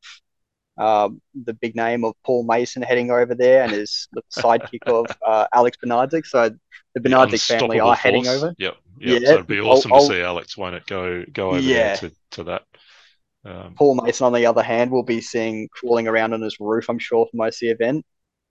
the big name of Paul Mason heading over there and is the sidekick of Alex Bernardzik. So the the Bernardzik family unstoppable are heading force. over. Yep, yep. So Yeah, it'd be awesome to see Alex, won't it, go over there yeah. to that. Paul Mason, on the other hand, will be seen crawling around on his roof, I'm sure, for most of the event.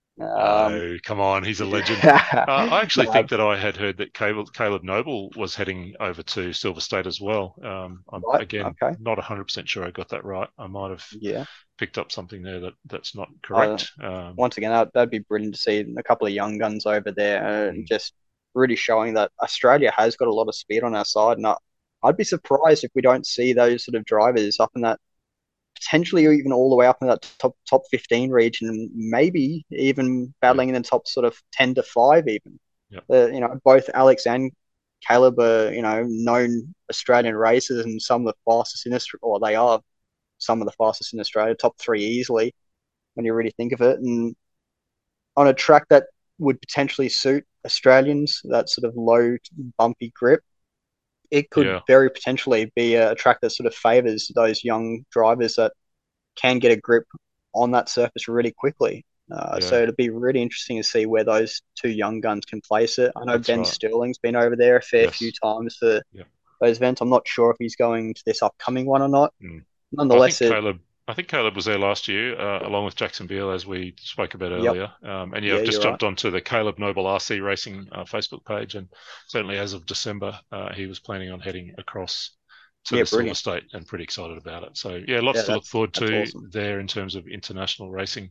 Um, No, come on, he's a legend. yeah. I actually No, think that I had heard that Caleb Noble was heading over to Silver State as well. I'm right. again Okay. not 100% sure I got that right. I might have Yeah. picked up something there that's not Uh, correct. Once again, that'd be brilliant to see a couple of young guns over there and Mm, just really showing that Australia has got a lot of speed on our side. And I'd be surprised if we don't see those sort of drivers up in that potentially even all the way up in that top 15 region, maybe even yeah, battling in the top sort of 10 to 5 even. yeah, Both Alex and Caleb are, known Australian racers and some of the fastest in Australia, or they are some of the fastest in Australia, top three easily when you really think of it. And on a track that would potentially suit Australians, that sort of low, bumpy grip, it could yeah, very potentially be a track that sort of favors those young drivers that can get a grip on that surface really quickly. yeah. So it'd be really interesting to see where those two young guns can place it. I know That's Ben right. Sterling's been over there a fair few Yes. times for Yeah. those events. I'm not sure if he's going to this upcoming one or not. Mm. I think Nonetheless, Caleb. I think Caleb was there last year, along with Jackson Beale, as we spoke about yep, earlier. And yeah, yeah, I've just you're right. jumped onto the Caleb Noble RC Racing Facebook page, and certainly as of December, he was planning on heading across to Yeah, the Silver brilliant. State, and pretty excited about it. So yeah, lots Yeah, to look forward that's to awesome. there in terms of international racing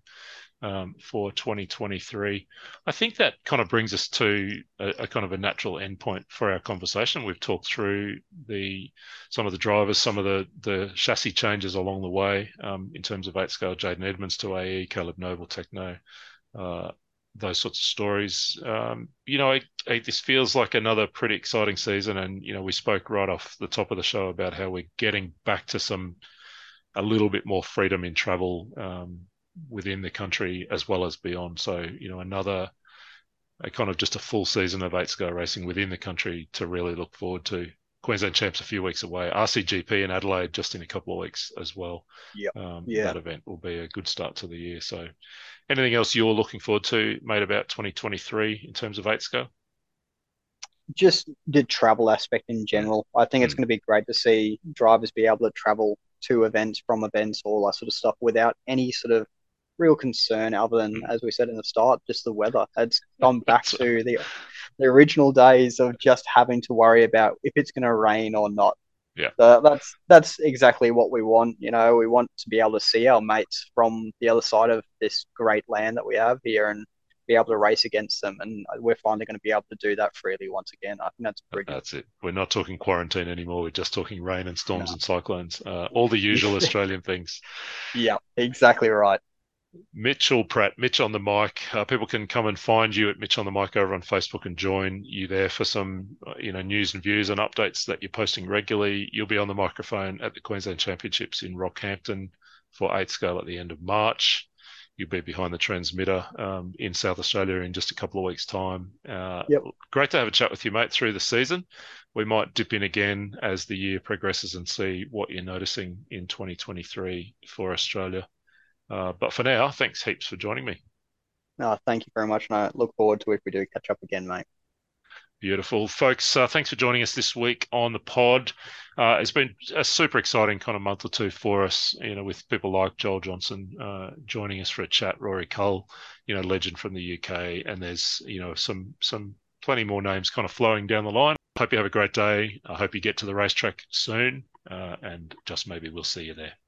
for 2023. I think that kind of brings us to a kind of a natural endpoint for our conversation. We've talked through some of the drivers, some of the chassis changes along the way in terms of 8-scale Jaden Edmonds to AE, Caleb Noble, Tekno, those sorts of stories. This feels like another pretty exciting season, and we spoke right off the top of the show about how we're getting back to a little bit more freedom in travel within the country as well as beyond. So, a kind of just a full season of 8-scale racing within the country to really look forward to Queensland Champs a few weeks away. RCGP in Adelaide just in a couple of weeks as well. Yep. That event will be a good start to the year. So anything else you're looking forward to, mate, about 2023 in terms of 8 scale? Just the travel aspect in general. I think it's going to be great to see drivers be able to travel to events, from events, all that sort of stuff without any sort of real concern other than, as we said in the start, just the weather. It's gone back to the original days of just having to worry about if it's going to rain or not. Yeah. So that's exactly what we want. You know, we want to be able to see our mates from the other side of this great land that we have here and be able to race against them. And we're finally going to be able to do that freely once again. I think that's brilliant. That's it. We're not talking quarantine anymore. We're just talking rain and storms and cyclones. All the usual Australian things. Yeah, exactly right. Mitchell Pratt, Mitch on the mic. People can come and find you at Mitch on the mic over on Facebook and join you there for some, news and views and updates that you're posting regularly. You'll be on the microphone at the Queensland Championships in Rockhampton for 8 scale at the end of March. You'll be behind the transmitter in South Australia in just a couple of weeks' time. Yep. Great to have a chat with you, mate, through the season. We might dip in again as the year progresses and see what you're noticing in 2023 for Australia. But for now, thanks heaps for joining me. No, thank you very much, and I look forward to if we do catch up again, mate. Beautiful. Folks, thanks for joining us this week on the pod. It's been a super exciting kind of month or two for us, with people like Joel Johnson joining us for a chat, Rory Cull, legend from the UK, and there's, some plenty more names kind of flowing down the line. Hope you have a great day. I hope you get to the racetrack soon, and just maybe we'll see you there.